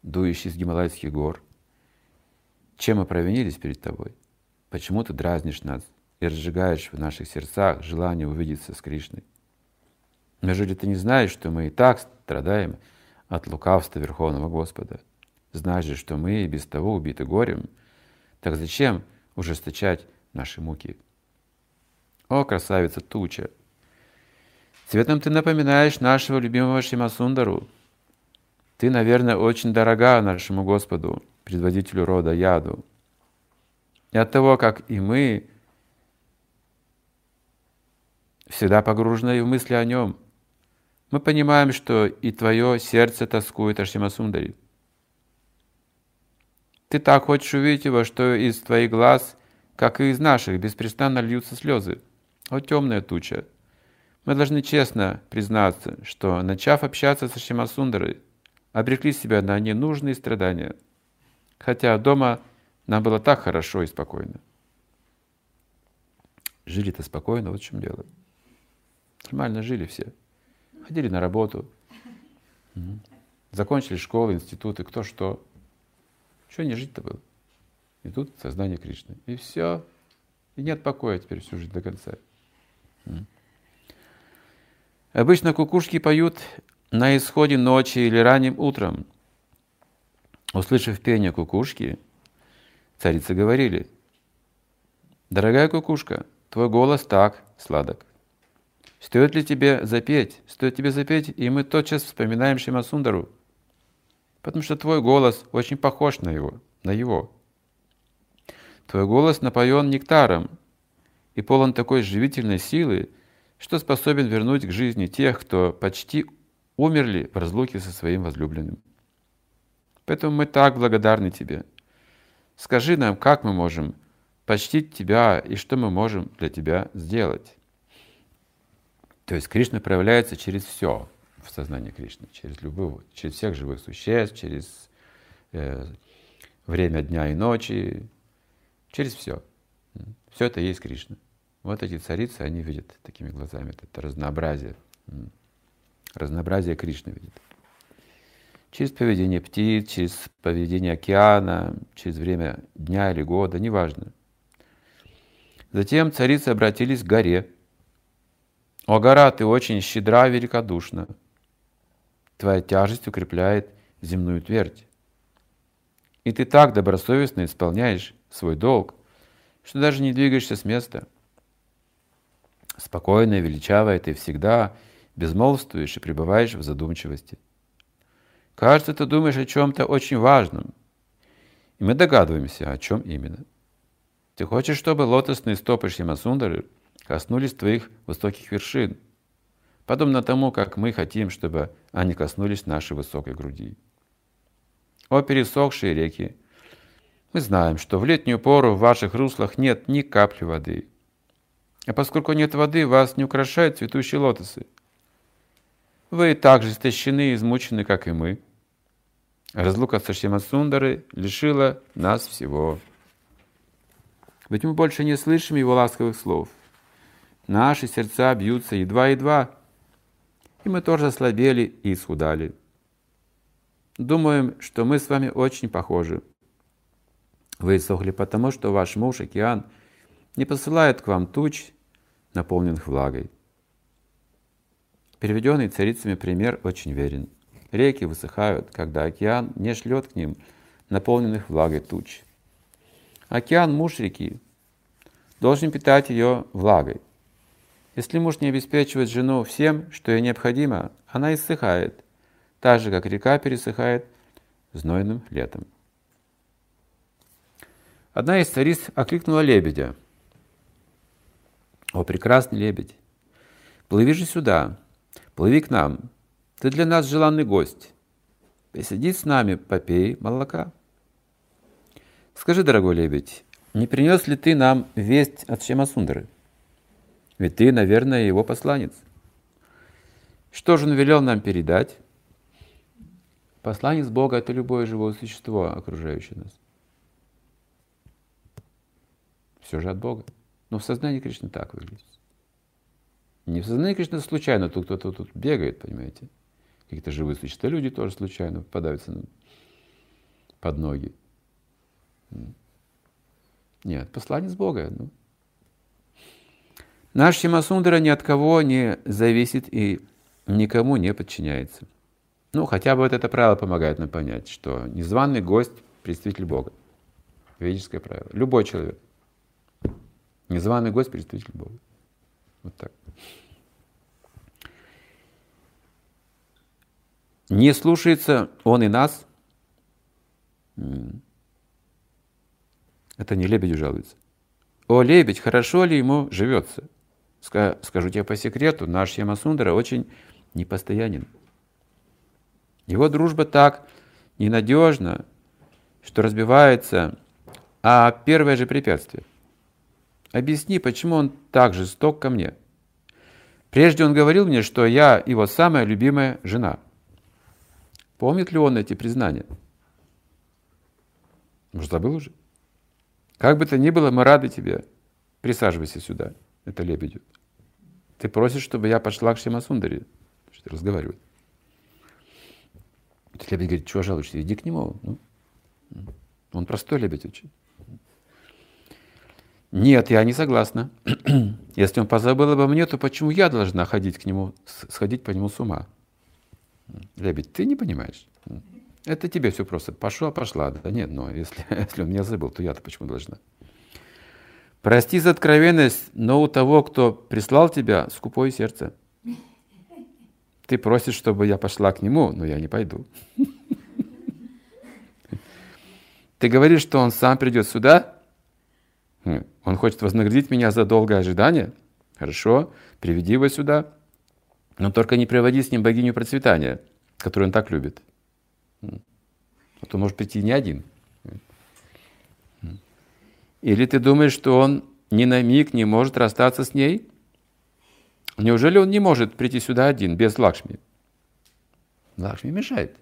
дующий с Гималайских гор. Чем мы провинились перед Тобой? Почему Ты дразнишь нас и разжигаешь в наших сердцах желание увидеться с Кришной? Неужели Ты не знаешь, что мы и так страдаем от лукавства Верховного Господа? Знаешь же, что мы и без того убиты горем, так зачем ужесточать наши муки? О, красавица туча! Цветом Ты напоминаешь нашего любимого Шьямасундару. Ты, наверное, очень дорога нашему Господу, предводителю рода Яду. И от того, как и мы, всегда погружены в мысли о Нем, мы понимаем, что и Твое сердце тоскует о Шьямасундаре. Ты так хочешь увидеть Его, что из Твоих глаз, как и из наших, беспрестанно льются слезы. О, темная туча! Мы должны честно признаться, что, начав общаться со Шьямасундарой, обрекли себя на ненужные страдания, хотя дома нам было так хорошо и спокойно. Жили-то спокойно, вот в чем дело. Нормально жили все. Ходили на работу, закончили школы, институты, кто что. Чего не жить-то было? И тут сознание Кришны. И все. И нет покоя теперь всю жизнь до конца. Обычно кукушки поют на исходе ночи или ранним утром. Услышав пение кукушки, царицы говорили: «Дорогая кукушка, твой голос так сладок. Стоит ли тебе запеть? Стоит тебе запеть, и мы тотчас вспоминаем Шьямасундару, потому что твой голос очень похож на его, на его. Твой голос напоен нектаром и полон такой живительной силы, что способен вернуть к жизни тех, кто почти умерли в разлуке со своим возлюбленным. Поэтому мы так благодарны тебе. Скажи нам, как мы можем почтить тебя и что мы можем для тебя сделать». То есть Кришна проявляется через все в сознании Кришны, через любого, через всех живых существ, через э, время дня и ночи, через все. Все это есть Кришна. Вот эти царицы, они видят такими глазами, это разнообразие. Разнообразие Кришны видят. Через поведение птиц, через поведение океана, через время дня или года, неважно. Затем царицы обратились к горе. «О, гора, ты очень щедра и великодушна. Твоя тяжесть укрепляет земную твердь. И ты так добросовестно исполняешь свой долг, что даже не двигаешься с места. Спокойная, величавая, ты всегда безмолвствуешь и пребываешь в задумчивости. Кажется, ты думаешь о чем-то очень важном, и мы догадываемся, о чем именно. Ты хочешь, чтобы лотосные стопы Шьямасундары коснулись твоих высоких вершин, подобно тому, как мы хотим, чтобы они коснулись нашей высокой груди. О, пересохшие реки! Мы знаем, что в летнюю пору в ваших руслах нет ни капли воды. А поскольку нет воды, вас не украшают цветущие лотосы. Вы так же истощены и измучены, как и мы. Разлука со Шьямасундарой лишила нас всего. Ведь мы больше не слышим его ласковых слов. Наши сердца бьются едва-едва, и мы тоже ослабели и исхудали. Думаем, что мы с вами очень похожи. Вы иссохли потому, что ваш муж, океан, не посылает к вам туч, наполненных влагой. Переведенный царицами пример очень верен. Реки высыхают, когда океан не шлет к ним наполненных влагой туч. Океан, муж реки, должен питать ее влагой. Если муж не обеспечивает жену всем, что ей необходимо, она иссыхает, так же, как река пересыхает знойным летом. Одна из цариц окликнула лебедя. «О, прекрасный лебедь! Плыви же сюда, плыви к нам, ты для нас желанный гость. Посиди с нами, попей молока. Скажи, дорогой лебедь, не принес ли ты нам весть от Шьямасундары? Ведь ты, наверное, его посланец. Что же он велел нам передать?» Посланец Бога — это любое живое существо, окружающее нас. Все же от Бога. Но в сознании Кришны так выглядит. Не в сознании Кришны случайно тут кто-то тут бегает, понимаете? Какие-то живые существа, люди тоже случайно попадаются нам. под ноги. Нет, посланец Бога. Ну. Наш Шьямасундара ни от кого не зависит и никому не подчиняется. Ну, хотя бы вот это правило помогает нам понять, что незваный гость — представитель Бога. Ведическое правило. Любой человек. Незваный гость — представитель Бога. Вот так. Не слушается он и нас. Это не Лебедю жалуется. О, лебедь, хорошо ли ему живется? Скажу тебе по секрету, наш Шьямасундара очень непостоянен. Его дружба так ненадежна, что разбивается, а первое же препятствие. Объясни, почему он так жесток ко мне? Прежде он говорил мне, что я его самая любимая жена. Помнит ли он эти признания? Может, забыл уже? Как бы то ни было, мы рады тебе. Присаживайся сюда. Это Лебедю. Ты просишь, чтобы я пошла к Шьямасундаре. Что разговаривать. Лебедь говорит, чего жалуешься? Иди к нему. Ну, он простой лебедь очень. Нет, я не согласна. Если он позабыл обо мне, то почему я должна ходить к нему, сходить по нему с ума? Лебедь, ты не понимаешь. Это тебе все просто. Пошла, пошла. Да нет, но если, если он меня забыл, то я-то почему должна? Прости за откровенность, но у того, кто прислал тебя, скупое сердце. Ты просишь, чтобы я пошла к нему, но я не пойду. Ты говоришь, что он сам придет сюда? Он хочет вознаградить меня за долгое ожидание? Хорошо, приведи его сюда. Но только не приводи с ним богиню процветания, которую он так любит. А то может прийти не один. Или ты думаешь, что он ни на миг не может расстаться с ней? Неужели он не может прийти сюда один, без Лакшми? Лакшми мешает.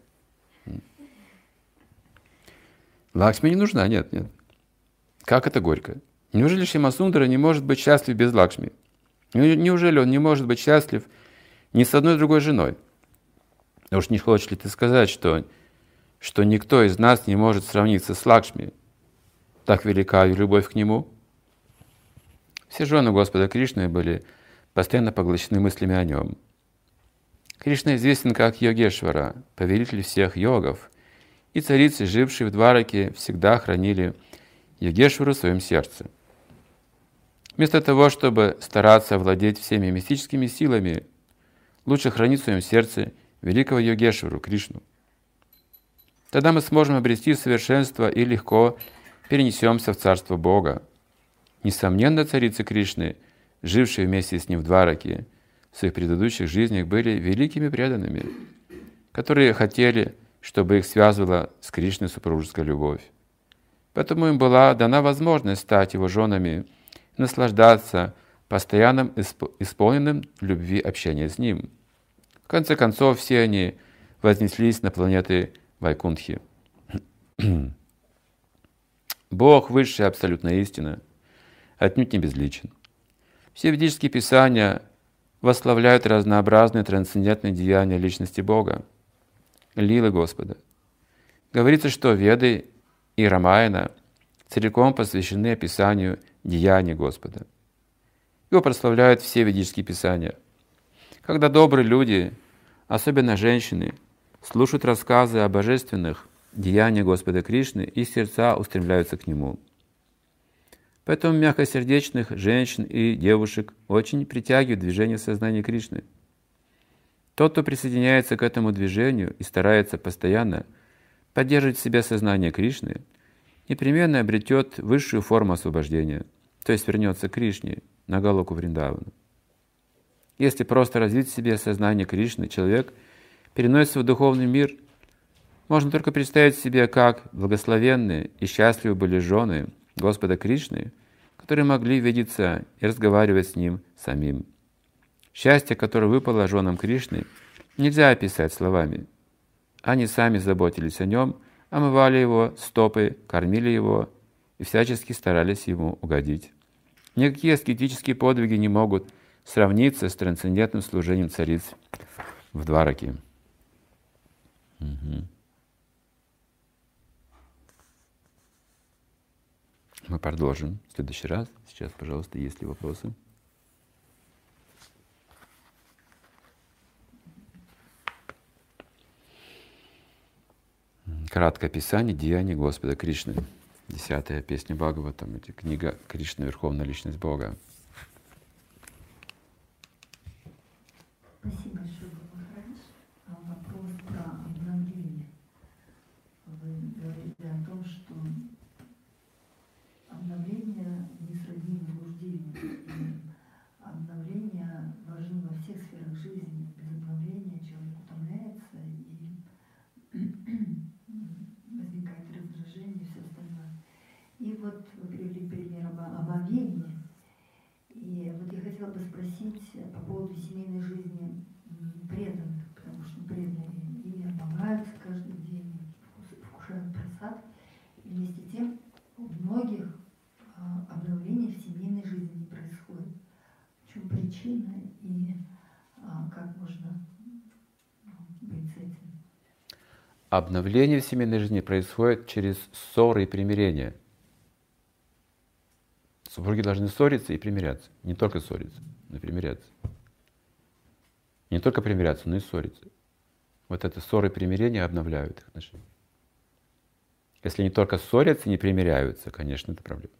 Лакшми не нужна, нет, нет. Как это горько. Неужели Шьямасундара не может быть счастлив без Лакшми? Неужели он не может быть счастлив ни с одной другой женой? А уж не хочешь ли ты сказать, что, что никто из нас не может сравниться с Лакшми? Так велика ее любовь к нему. Все жены Господа Кришны были постоянно поглощены мыслями о нем. Кришна известен как Йогешвара, повелитель всех йогов, и царицы, жившие в Двараке, всегда хранили Йогешвару в своем сердце. Вместо того, чтобы стараться овладеть всеми мистическими силами, лучше хранить в своем сердце великого Йогешвару, Кришну. Тогда мы сможем обрести совершенство и легко перенесемся в Царство Бога. Несомненно, царицы Кришны, жившие вместе с ним в Двараке, в своих предыдущих жизнях были великими преданными, которые хотели, чтобы их связывала с Кришной супружеская любовь. Поэтому им была дана возможность стать его женами и наслаждаться постоянным исполненным любви общения с ним. В конце концов, все они вознеслись на планеты Вайкунтхи. Бог, высшая абсолютная истина, отнюдь не безличен. Все ведические писания восславляют разнообразные трансцендентные деяния личности Бога, лилы Господа. Говорится, что Веды и Рамаяна целиком посвящены описанию деяний Господа. Его прославляют все ведические писания. Когда добрые люди, особенно женщины, слушают рассказы о божественных деяниях Господа Кришны, их сердца устремляются к Нему. Поэтому мягкосердечных женщин и девушек очень притягивает движение сознания Кришны. Тот, кто присоединяется к этому движению и старается постоянно поддерживать в себе сознание Кришны, непременно обретет высшую форму освобождения, то есть вернется к Кришне, на Галоку Вриндавану. Если просто развить в себе сознание Кришны, человек переносится в духовный мир, можно только представить себе, как благословенные и счастливы были жены Господа Кришны, которые могли видеться и разговаривать с Ним самим. Счастье, которое выпало женам Кришны, нельзя описать словами. Они сами заботились о Нем, омывали Его стопы, кормили Его и всячески старались Ему угодить. Никакие аскетические подвиги не могут сравниться с трансцендентным служением цариц в Двараке. Угу. Мы продолжим в следующий раз. Сейчас, пожалуйста, есть ли вопросы? Краткое описание деяний Господа Кришны. Десятая песня Бхагаватам, это книга Кришна, Верховная Личность Бога. Спасибо большое, Махарадж. Вопрос про обновление. Вы говорите о том, что обновление не сродни заблуждению. И обновление важно во всех сферах жизни. Без обновления человек утомляется и возникает раздражение и все остальное. И вот вы привели пример об омовении. И вот я хотела бы спросить по поводу семейной жизни преданных, потому что преданные и омываются каждый день, вкушают просад. И вместе с тем у многих обновления в семейной жизни не происходит. В чем причина и как можно быть с этим? Обновление в семейной жизни происходит через ссоры и примирение. Супруги должны ссориться и примиряться. Не только ссориться, но и примиряться. Не только примиряться, но и ссориться. Вот это ссоры и примирение обновляют их отношения. Если не только ссорятся и не примиряются, конечно, это проблема.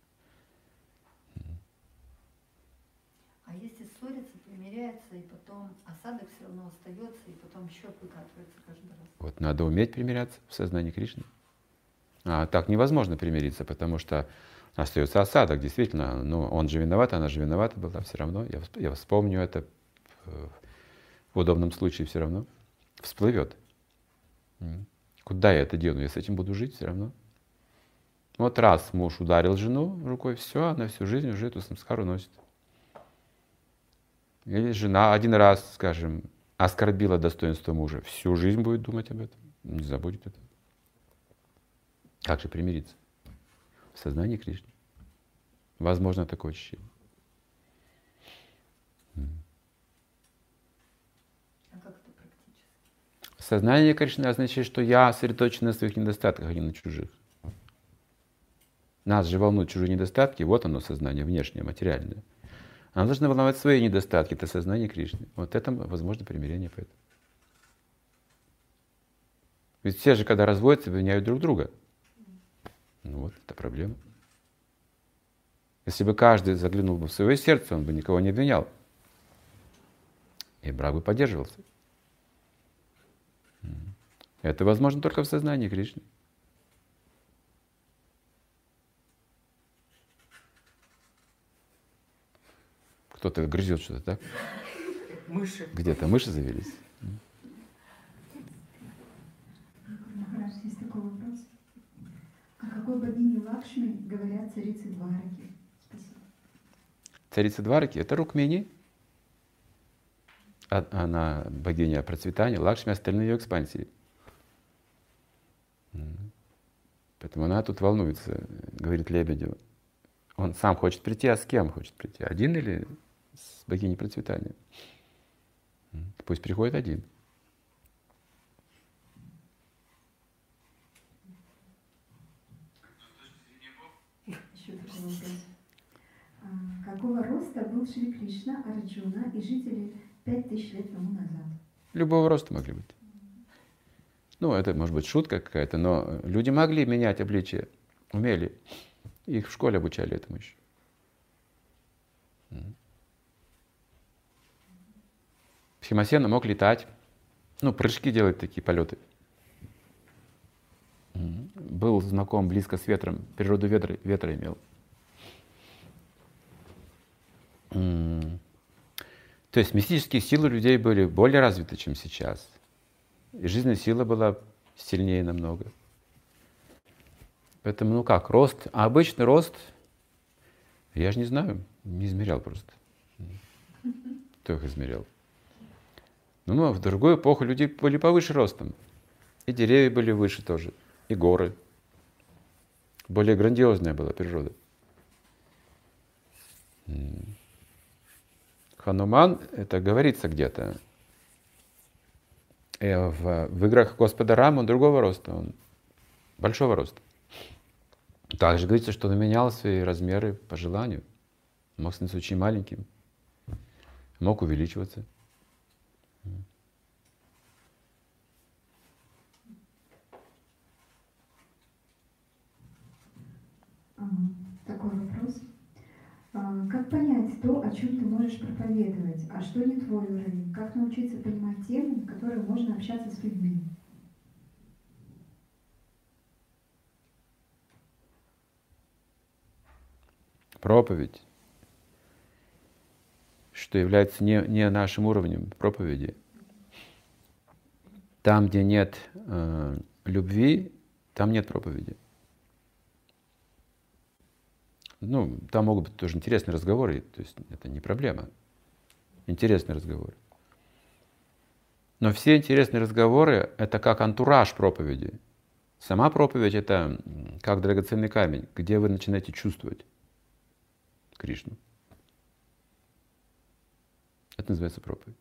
А если ссорятся, примиряются, и потом осадок все равно остается, и потом счет выкатывается каждый раз? Вот надо уметь примиряться в сознании Кришны. А так невозможно примириться, потому что остается осадок, действительно. Ну, он же виноват, она же виновата была, все равно. Я, я вспомню это в удобном случае, все равно всплывет. Куда я это дену? Я с этим буду жить все равно. Вот раз муж ударил жену рукой, все, она всю жизнь уже эту самскару носит. Или жена один раз, скажем, оскорбила достоинство мужа, всю жизнь будет думать об этом, не забудет это. Как же примириться? В сознании Кришны. Возможно такое ощущение. А как это практически? Сознание Кришны означает, что я сосредоточен на своих недостатках, а не на чужих. Нас же волнуют чужие недостатки, вот оно сознание внешнее, материальное. Оно должно волновать свои недостатки, это сознание Кришны. Вот это возможно примирение поэтому. Ведь все же, когда разводятся, обвиняют друг друга. Ну вот, это проблема. Если бы каждый заглянул бы в свое сердце, он бы никого не обвинял. И брак бы поддерживался. Это возможно только в сознании Кришны. Кто-то грызет что-то, так? Мыши. Где-то мыши завелись. Махарадж, есть такой вопрос. О какой богине Лакшми говорят царицы Двараки? Спасибо. Царица Двараки — это Рукмини. Она богиня процветания, Лакшми — остальные ее экспансии. Поэтому она тут волнуется, говорит Лебедю. Он сам хочет прийти, а с кем хочет прийти? Один или с богиней процветания? Пусть приходит один. Еще такой вопрос. А, какого роста был Шри Кришна, Арджуна и жители пять тысяч лет тому назад? Любого роста могли быть. Ну, это может быть шутка какая-то, но люди могли менять обличие, умели. Их в школе обучали этому еще. Пхимасена мог летать, ну, прыжки делать, такие полеты. Был знаком близко с ветром, природу ветра, ветра имел. То есть мистические силы людей были более развиты, чем сейчас. И жизненная сила была сильнее намного. Поэтому, ну как, рост, а обычный рост, я же не знаю, не измерял просто. Кто их измерял? Ну, в другую эпоху люди были повыше ростом. И деревья были выше тоже, и горы. Более грандиозная была природа. Хануман, это говорится где-то. И в, в играх Господа Рама он другого роста, он большого роста. Также говорится, что он менял свои размеры по желанию. Мог становиться очень маленьким, мог увеличиваться. Такой вопрос. Как понять то, о чем ты можешь проповедовать, а что не твой уровень? Как научиться понимать темы, в которых можно общаться с людьми? Проповедь, что является не, не нашим уровнем проповеди. Там, где нет э, любви, там нет проповеди. Ну, там могут быть тоже интересные разговоры, то есть это не проблема. Интересные разговоры. Но все интересные разговоры — это как антураж проповеди. Сама проповедь — это как драгоценный камень, где вы начинаете чувствовать Кришну. Это называется проповедь.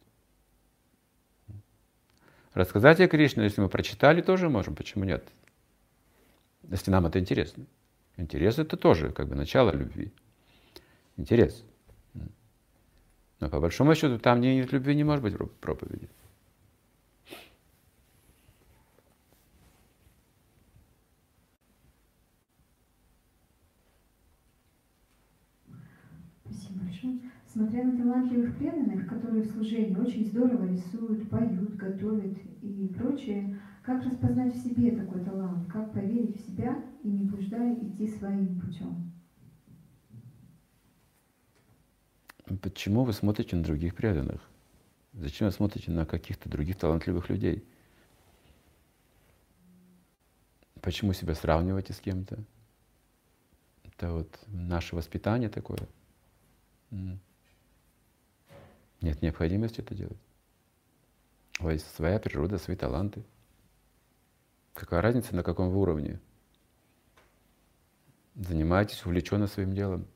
Рассказать о Кришне, если мы прочитали, тоже можем. Почему нет? Если нам это интересно. Интерес — это тоже как бы начало любви. Интерес. Но по большому счету там где нет любви, не может быть проповеди. Спасибо большое. Смотря на талантливых преданных, которые в служении очень здорово рисуют, поют, готовят и прочее, как распознать в себе такой талант? Как поверить в себя и не блуждая идти своим путем? Почему вы смотрите на других преданных? Зачем вы смотрите на каких-то других талантливых людей? Почему себя сравниваете с кем-то? Это вот наше воспитание такое. Нет необходимости это делать. У вас есть своя природа, свои таланты. Какая разница, на каком вы уровне? Занимайтесь увлеченно своим делом.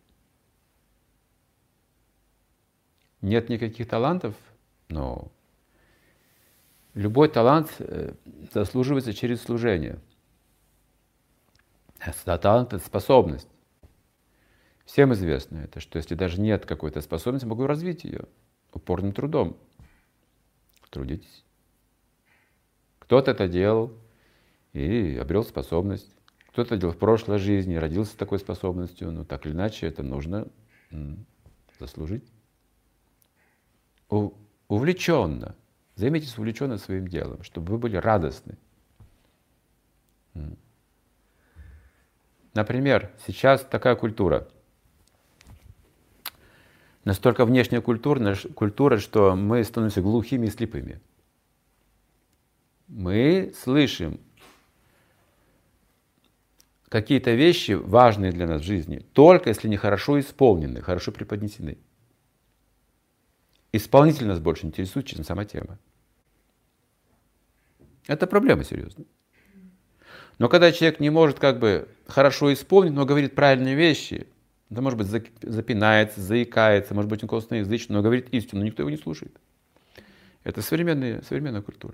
Нет никаких талантов, но любой талант заслуживается через служение. А талант — это способность. Всем известно это, что если даже нет какой-то способности, могу развить ее упорным трудом. Трудитесь. Кто-то это делал и обрел способность. Кто-то делал в прошлой жизни, родился с такой способностью. Но так или иначе это нужно заслужить. У, увлеченно. Займитесь увлеченно своим делом, чтобы вы были радостны. Например, сейчас такая культура. Настолько внешняя культура, культура, что мы становимся глухими и слепыми. Мы слышим какие-то вещи, важные для нас в жизни, только если они хорошо исполнены, хорошо преподнесены. Исполнитель нас больше интересует, чем сама тема. Это проблема серьезная. Но когда человек не может как бы хорошо исполнить, но говорит правильные вещи, да, может быть, запинается, заикается, может быть, он косноязычный, но говорит истину, никто его не слушает. Это современная, современная культура.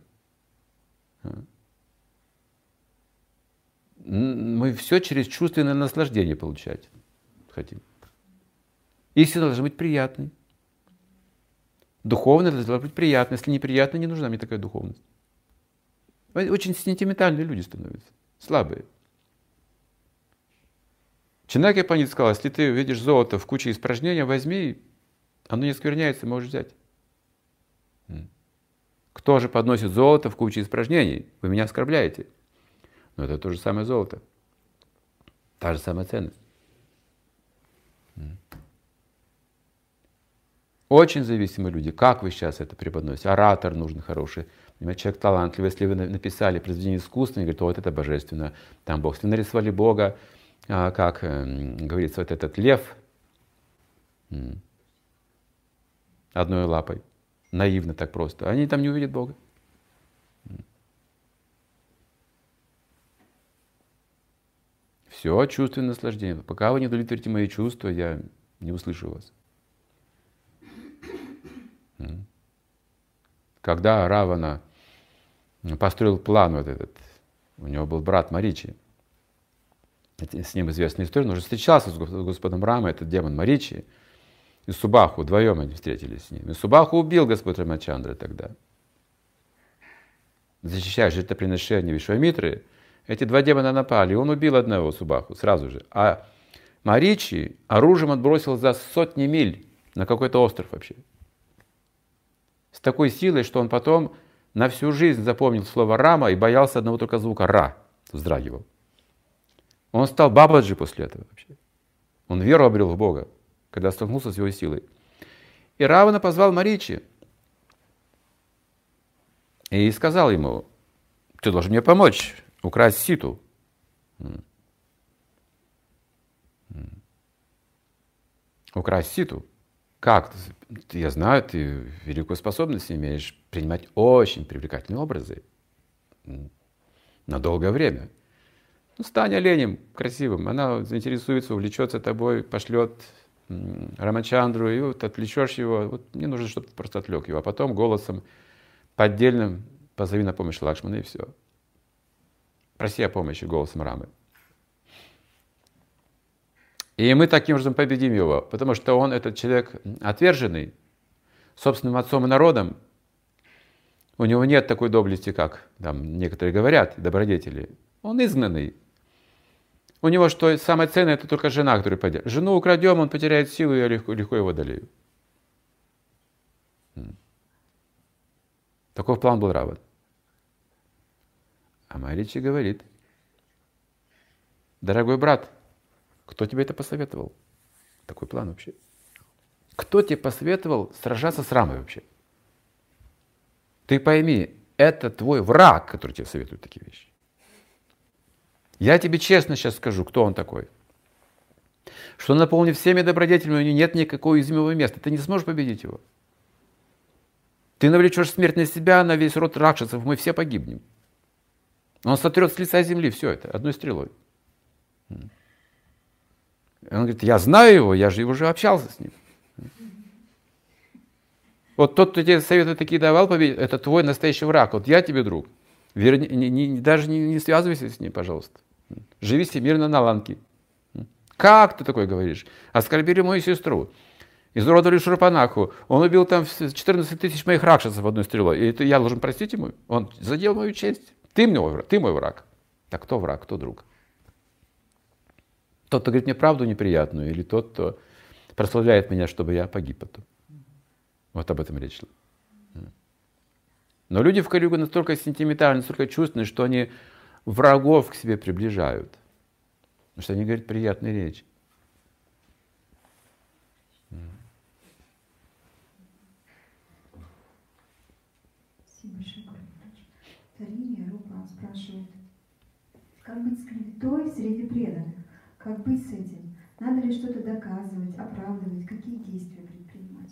Мы все через чувственное наслаждение получать хотим. Истина должна быть приятной. Духовная должна быть приятной. Если неприятно, не нужна мне такая духовность. Очень сентиментальные люди становятся, слабые. Чинаки Пандит сказал, если ты видишь золото в куче испражнений, возьми, оно не оскверняется, можешь взять. Кто же подносит золото в куче испражнений? Вы меня оскорбляете. Но это то же самое золото. Та же самая ценность. Очень зависимые люди. Как вы сейчас это преподносите? Оратор нужен хороший. Человек талантливый. Если вы написали произведение искусственное, говорит, вот это божественно. Там Бог. Если нарисовали Бога, как говорится, вот этот лев одной лапой. Наивно так просто. Они там не увидят Бога. Все чувственное наслаждение. Пока вы не удовлетворите мои чувства, я не услышу вас. Когда Равана построил план вот этот, у него был брат Маричи, с ним известная история, он уже встречался с Господом Рама, этот демон Маричи, и Субаху, вдвоем они встретились с ним. И Субаху убил Господь Рамачандра тогда. Защищая жертвоприношение Вишвамитры, эти два демона напали, и он убил одного Субаху сразу же. А Маричи оружием отбросил за сотни миль на какой-то остров вообще. С такой силой, что он потом на всю жизнь запомнил слово Рама и боялся одного только звука Ра, вздрагивал. Он стал Бабаджи после этого вообще. Он веру обрел в Бога, когда столкнулся с его силой. И Равана позвал Маричи и сказал ему: ты должен мне помочь украсть Ситу. Украсть Ситу? Как? Я знаю, ты великую способность имеешь принимать очень привлекательные образы на долгое время. Ну, стань оленем красивым, она заинтересуется, увлечется тобой, пошлет Рамачандру, и вот отвлечешь его. Вот мне нужно, чтобы ты просто отвлек его. А потом голосом поддельным позови на помощь Лакшмана, и все. Проси о помощи голосом Рамы. И мы таким образом победим его, потому что он, этот человек отверженный собственным отцом и народом. У него нет такой доблести, как там некоторые говорят, добродетели. Он изгнанный. У него что самое ценное, это только жена, которую поддержит. Жену украдем, он потеряет силу, и я легко, легко его одолею. Таков план был Раван. А Маричи говорит: дорогой брат, кто тебе это посоветовал? Такой план вообще. Кто тебе посоветовал сражаться с Рамой вообще? Ты пойми, это твой враг, который тебе советует такие вещи. Я тебе честно сейчас скажу, кто он такой. Что он наполнен всеми добродетелями, у него нет никакого уязвимого места. Ты не сможешь победить его. Ты навлечешь смерть на себя, на весь род ракшасов, мы все погибнем. Он сотрет с лица земли все это одной стрелой. И он говорит: я знаю его, я же уже общался с ним. Вот тот, кто тебе советы такие давал победить, это твой настоящий враг. Вот я тебе друг. Верни, не, не, даже не, не связывайся с ним, пожалуйста. Живи себе мирно на ланке. Как ты такое говоришь? Оскорбили мою сестру. Изуродовали Шурпанаху. Он убил там четырнадцать тысяч моих ракшасов одной стрелой. И это я должен простить ему? Он задел мою честь. Ты мой враг. Ты мой враг. Так кто враг, кто друг? Тот, кто говорит мне правду неприятную, или тот, кто прославляет меня, чтобы я погиб потом. Вот об этом речь шла. Но люди в Кали-югу настолько сентиментальны, настолько чувственны, что они врагов к себе приближают. Потому что они говорят приятные речи. Спасибо большое, Гуру. Тариния Рупа спрашивает: как быть с клеветой среди преданных? Как быть с этим? Надо ли что-то доказывать, оправдывать? Какие действия предпринимать?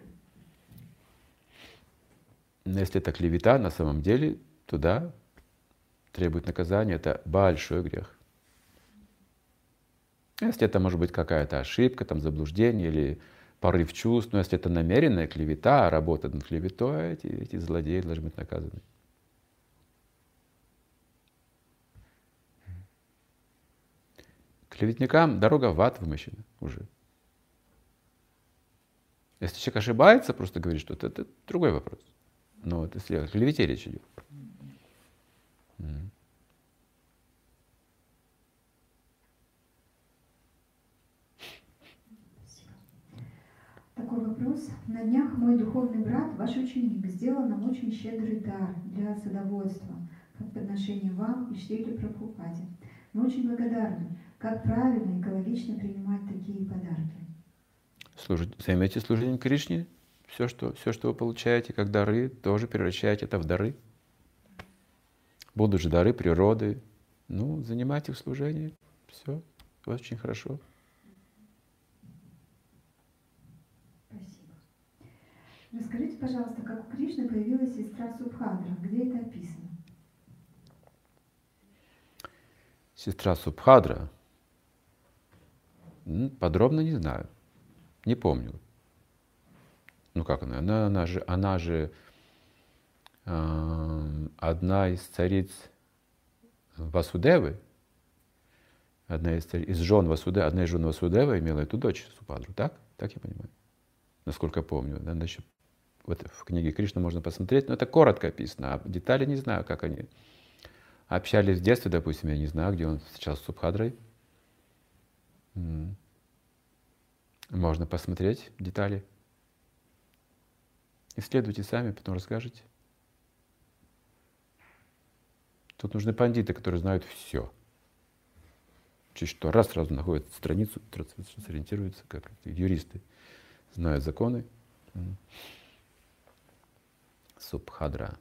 Если это клевета, на самом деле, туда требует наказания, это большой грех. Если это может быть какая-то ошибка, там, заблуждение или порыв чувств, но если это намеренная клевета, работа над клеветой, эти, эти злодеи должны быть наказаны. Клеветникам дорога в ад вымощена уже. Если человек ошибается, просто говорит что-то, это другой вопрос. Но вот если о клевете речь идет. Такой вопрос. На днях мой духовный брат, ваш ученик, сделал нам очень щедрый дар для садоводства, как подношение вам и Шриле Прабхупаде. Мы очень благодарны. Как правильно и экологично принимать такие подарки? Служить, займитесь служением Кришне. Все что, все, что вы получаете как дары, тоже превращайте это в дары. Будут же дары природы. Ну, занимайте их в служении. Все, очень хорошо. Спасибо. Расскажите, пожалуйста, как у Кришны появилась сестра Субхадра? Где это описано? Сестра Субхадра? Подробно не знаю. Не помню. Ну как она? Она, она же, она же э, одна из цариц Васудевы. Одна из, из жен Васудева, одна из жен Васудева имела эту дочь Субхадру, так? Так я понимаю. Насколько я помню. Надо еще, вот в книге Кришна можно посмотреть, но это коротко описано, а детали не знаю, как они общались в детстве, допустим, я не знаю, где он встречался с Субхадрой. Можно посмотреть детали. Исследуйте сами, потом расскажете. Тут нужны пандиты, которые знают все. Чуть что, раз сразу находят страницу, сориентируются, как юристы, знают законы. Субхадра.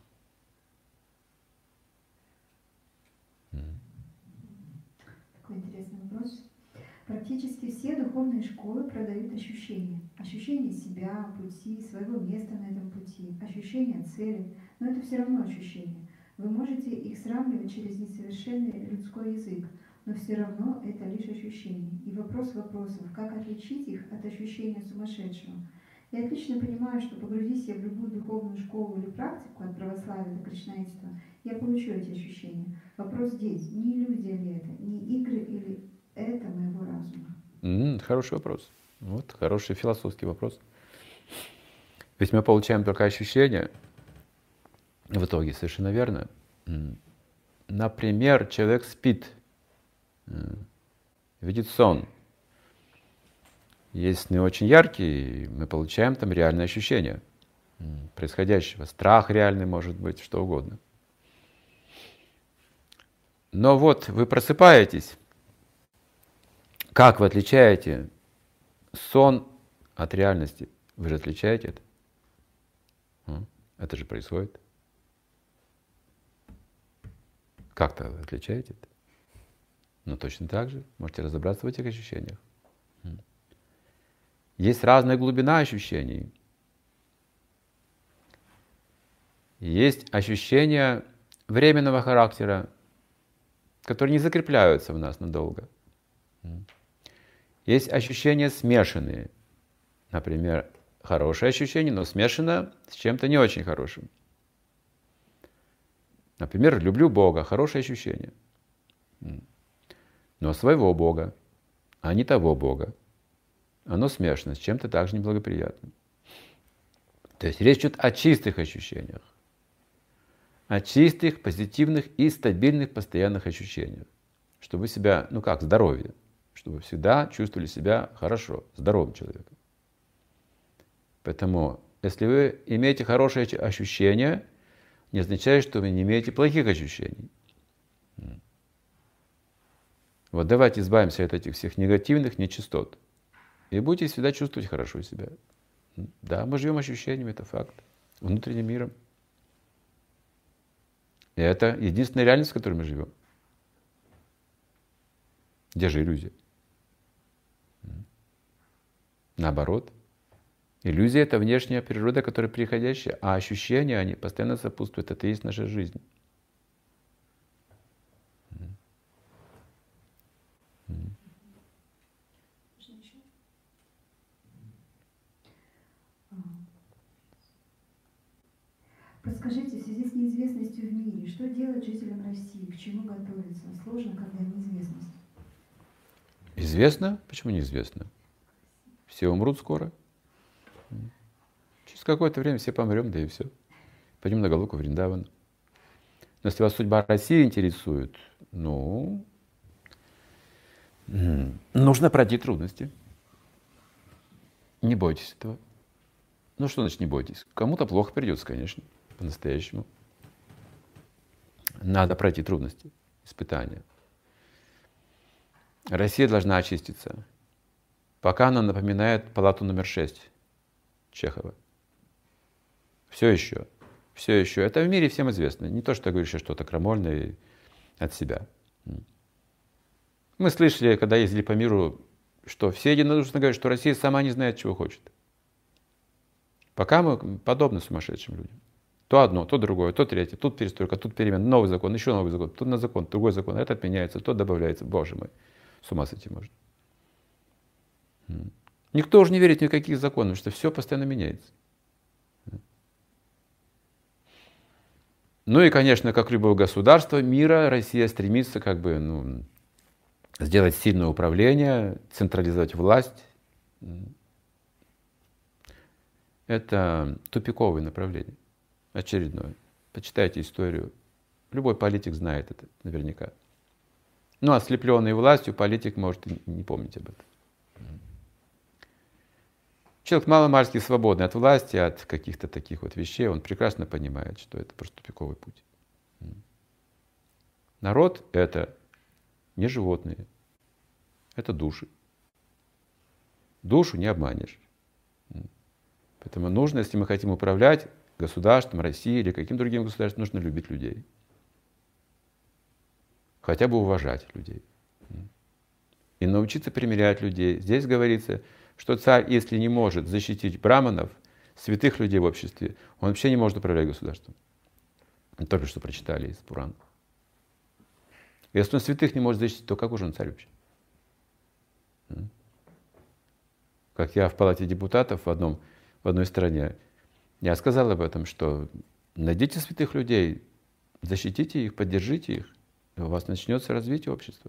Такой интересный вопрос. Практически все духовные школы продают ощущения. Ощущение себя, пути, своего места на этом пути, ощущение цели. Но это все равно ощущения. Вы можете их сравнивать через несовершенный людской язык, но все равно это лишь ощущения. И вопрос вопросов, как отличить их от ощущения сумасшедшего. Я отлично понимаю, что погрузись я в любую духовную школу или практику, от православия до кришнаитства, я получу эти ощущения. Вопрос здесь, не иллюзия ли это, не игры или это моего разума? Mm, хороший вопрос. Вот, хороший философский вопрос. Ведь мы получаем только ощущения, в итоге, совершенно верно. Например, человек спит, видит сон. Есть сны очень яркие, и мы получаем там реальные ощущения происходящего. Страх реальный может быть, что угодно. Но вот вы просыпаетесь. Как вы отличаете сон от реальности? Вы же отличаете это? Это же происходит. Как-то вы отличаете это? Но точно так же можете разобраться в этих ощущениях. Есть разная глубина ощущений. Есть ощущения временного характера, которые не закрепляются в нас надолго. Есть ощущения смешанные. Например, хорошее ощущение, но смешано с чем-то не очень хорошим. Например, люблю Бога, хорошее ощущение. Но своего Бога, а не того Бога. Оно смешано с чем-то также неблагоприятным. То есть речь идет о чистых ощущениях. О чистых, позитивных и стабильных постоянных ощущениях. Чтобы себя, ну как, здоровье. Чтобы всегда чувствовали себя хорошо, здоровым человеком. Поэтому, если вы имеете хорошие ощущения, не означает, что вы не имеете плохих ощущений. Вот давайте избавимся от этих всех негативных нечистот. И будете всегда чувствовать хорошо себя. Да, мы живем ощущениями, это факт. Внутренним миром. И это единственная реальность, в которой мы живем. Где же иллюзия? Наоборот. Иллюзия — это внешняя природа, которая приходящая, а ощущения, они постоянно сопутствуют. Это и есть наша жизнь. Подскажите, в связи с неизвестностью в мире, что делать жителям России, к чему готовиться? Сложно, когда неизвестность. Известно? Почему неизвестно? Все умрут скоро. Через какое-то время все помрем, да и все. Пойдем на Галоку, Вриндаван. Но если вас судьба России интересует, ну, нужно пройти трудности. Не бойтесь этого. Ну, что значит не бойтесь? Кому-то плохо придется, конечно, по-настоящему. Надо пройти трудности, испытания. Россия должна очиститься. Пока она напоминает палату номер шесть Чехова. Все еще. Все еще. Это в мире всем известно. Не то, что я говорю сейчас что-то крамольное от себя. Мы слышали, когда ездили по миру, что все единодушно говорят, что Россия сама не знает, чего хочет. Пока мы подобны сумасшедшим людям. То одно, то другое, то третье, тут перестройка, тут перемена, новый закон, еще новый закон, тут на закон, другой закон, это отменяется, то добавляется. Боже мой, с ума сойти можно. Никто уже не верит ни в каких законов, что все постоянно меняется. Ну и, конечно, как любое государство мира, Россия стремится как бы, ну, сделать сильное управление, централизовать власть. Это тупиковое направление, очередное. Почитайте историю. Любой политик знает это наверняка. Но ослепленный властью политик может и не помнить об этом. Человек маломальски свободный от власти, от каких-то таких вот вещей, он прекрасно понимает, что это просто тупиковый путь. Народ — это не животные, это души. Душу не обманешь. Поэтому нужно, если мы хотим управлять государством, Россией или каким другим государством, нужно любить людей. Хотя бы уважать людей. И научиться примирять людей. Здесь говорится, что царь, если не может защитить браманов, святых людей в обществе, он вообще не может управлять государством. Мы только что прочитали из Пуран. Если он святых не может защитить, то какой же он царь вообще? Как я в палате депутатов в, одном, в одной стране, я сказал об этом, что найдите святых людей, защитите их, поддержите их, и у вас начнется развитие общества.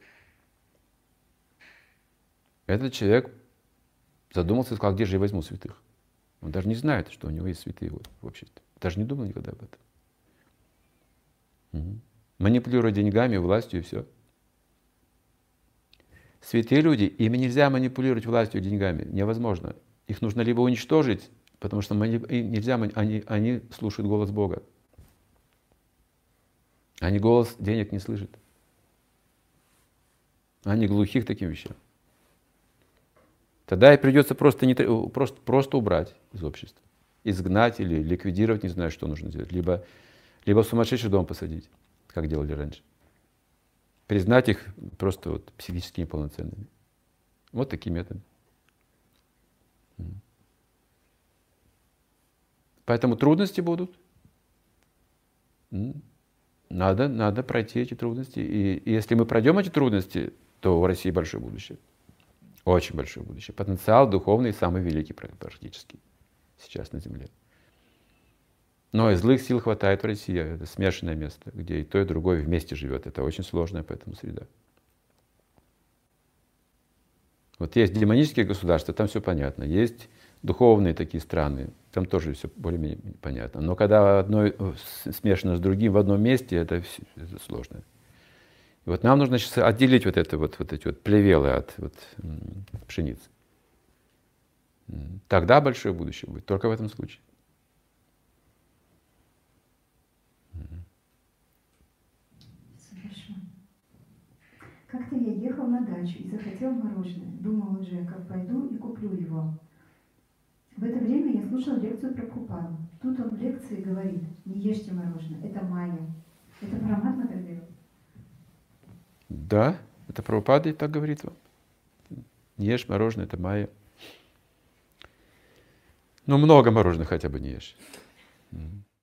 Этот человек задумался и сказал, где же я возьму святых? Он даже не знает, что у него есть святые в обществе. Даже не думал никогда об этом. Угу. Манипулируя деньгами, властью и все. Святые люди, ими нельзя манипулировать властью и деньгами. Невозможно. Их нужно либо уничтожить, потому что нельзя, они, они слушают голос Бога. Они голос денег не слышат. Они глухи к таким вещам. Тогда и придется просто, не, просто, просто убрать из общества. Изгнать или ликвидировать, не знаю, что нужно сделать. Либо, либо в сумасшедший дом посадить, как делали раньше. Признать их просто вот психически неполноценными. Вот такие методы. Поэтому трудности будут. Надо, надо пройти эти трудности. И, и если мы пройдем эти трудности, то у России большое будущее. Очень большое будущее. Потенциал духовный самый великий практически сейчас на Земле. Но и злых сил хватает в России. Это смешанное место, где и то, и другое вместе живет. Это очень сложная поэтому среда. Вот есть демонические государства, там все понятно. Есть духовные такие страны, там тоже все более-менее понятно. Но когда одно смешано с другим в одном месте, это, все, это сложно. И вот нам нужно сейчас отделить вот, это, вот, вот эти вот плевелы от вот, пшеницы. Тогда большое будущее будет, только в этом случае. Хорошо. Как-то я ехал на дачу и захотел мороженое. Думал уже, как пойду и куплю его. В это время я слушал лекцию про Прабхупаду. Тут он в лекции говорит: не ешьте мороженое, это майя. Это Параматма так делает? Да, это Прабхупада и так говорит вам. Не ешь мороженое, это майя. Ну, много мороженого хотя бы не ешь.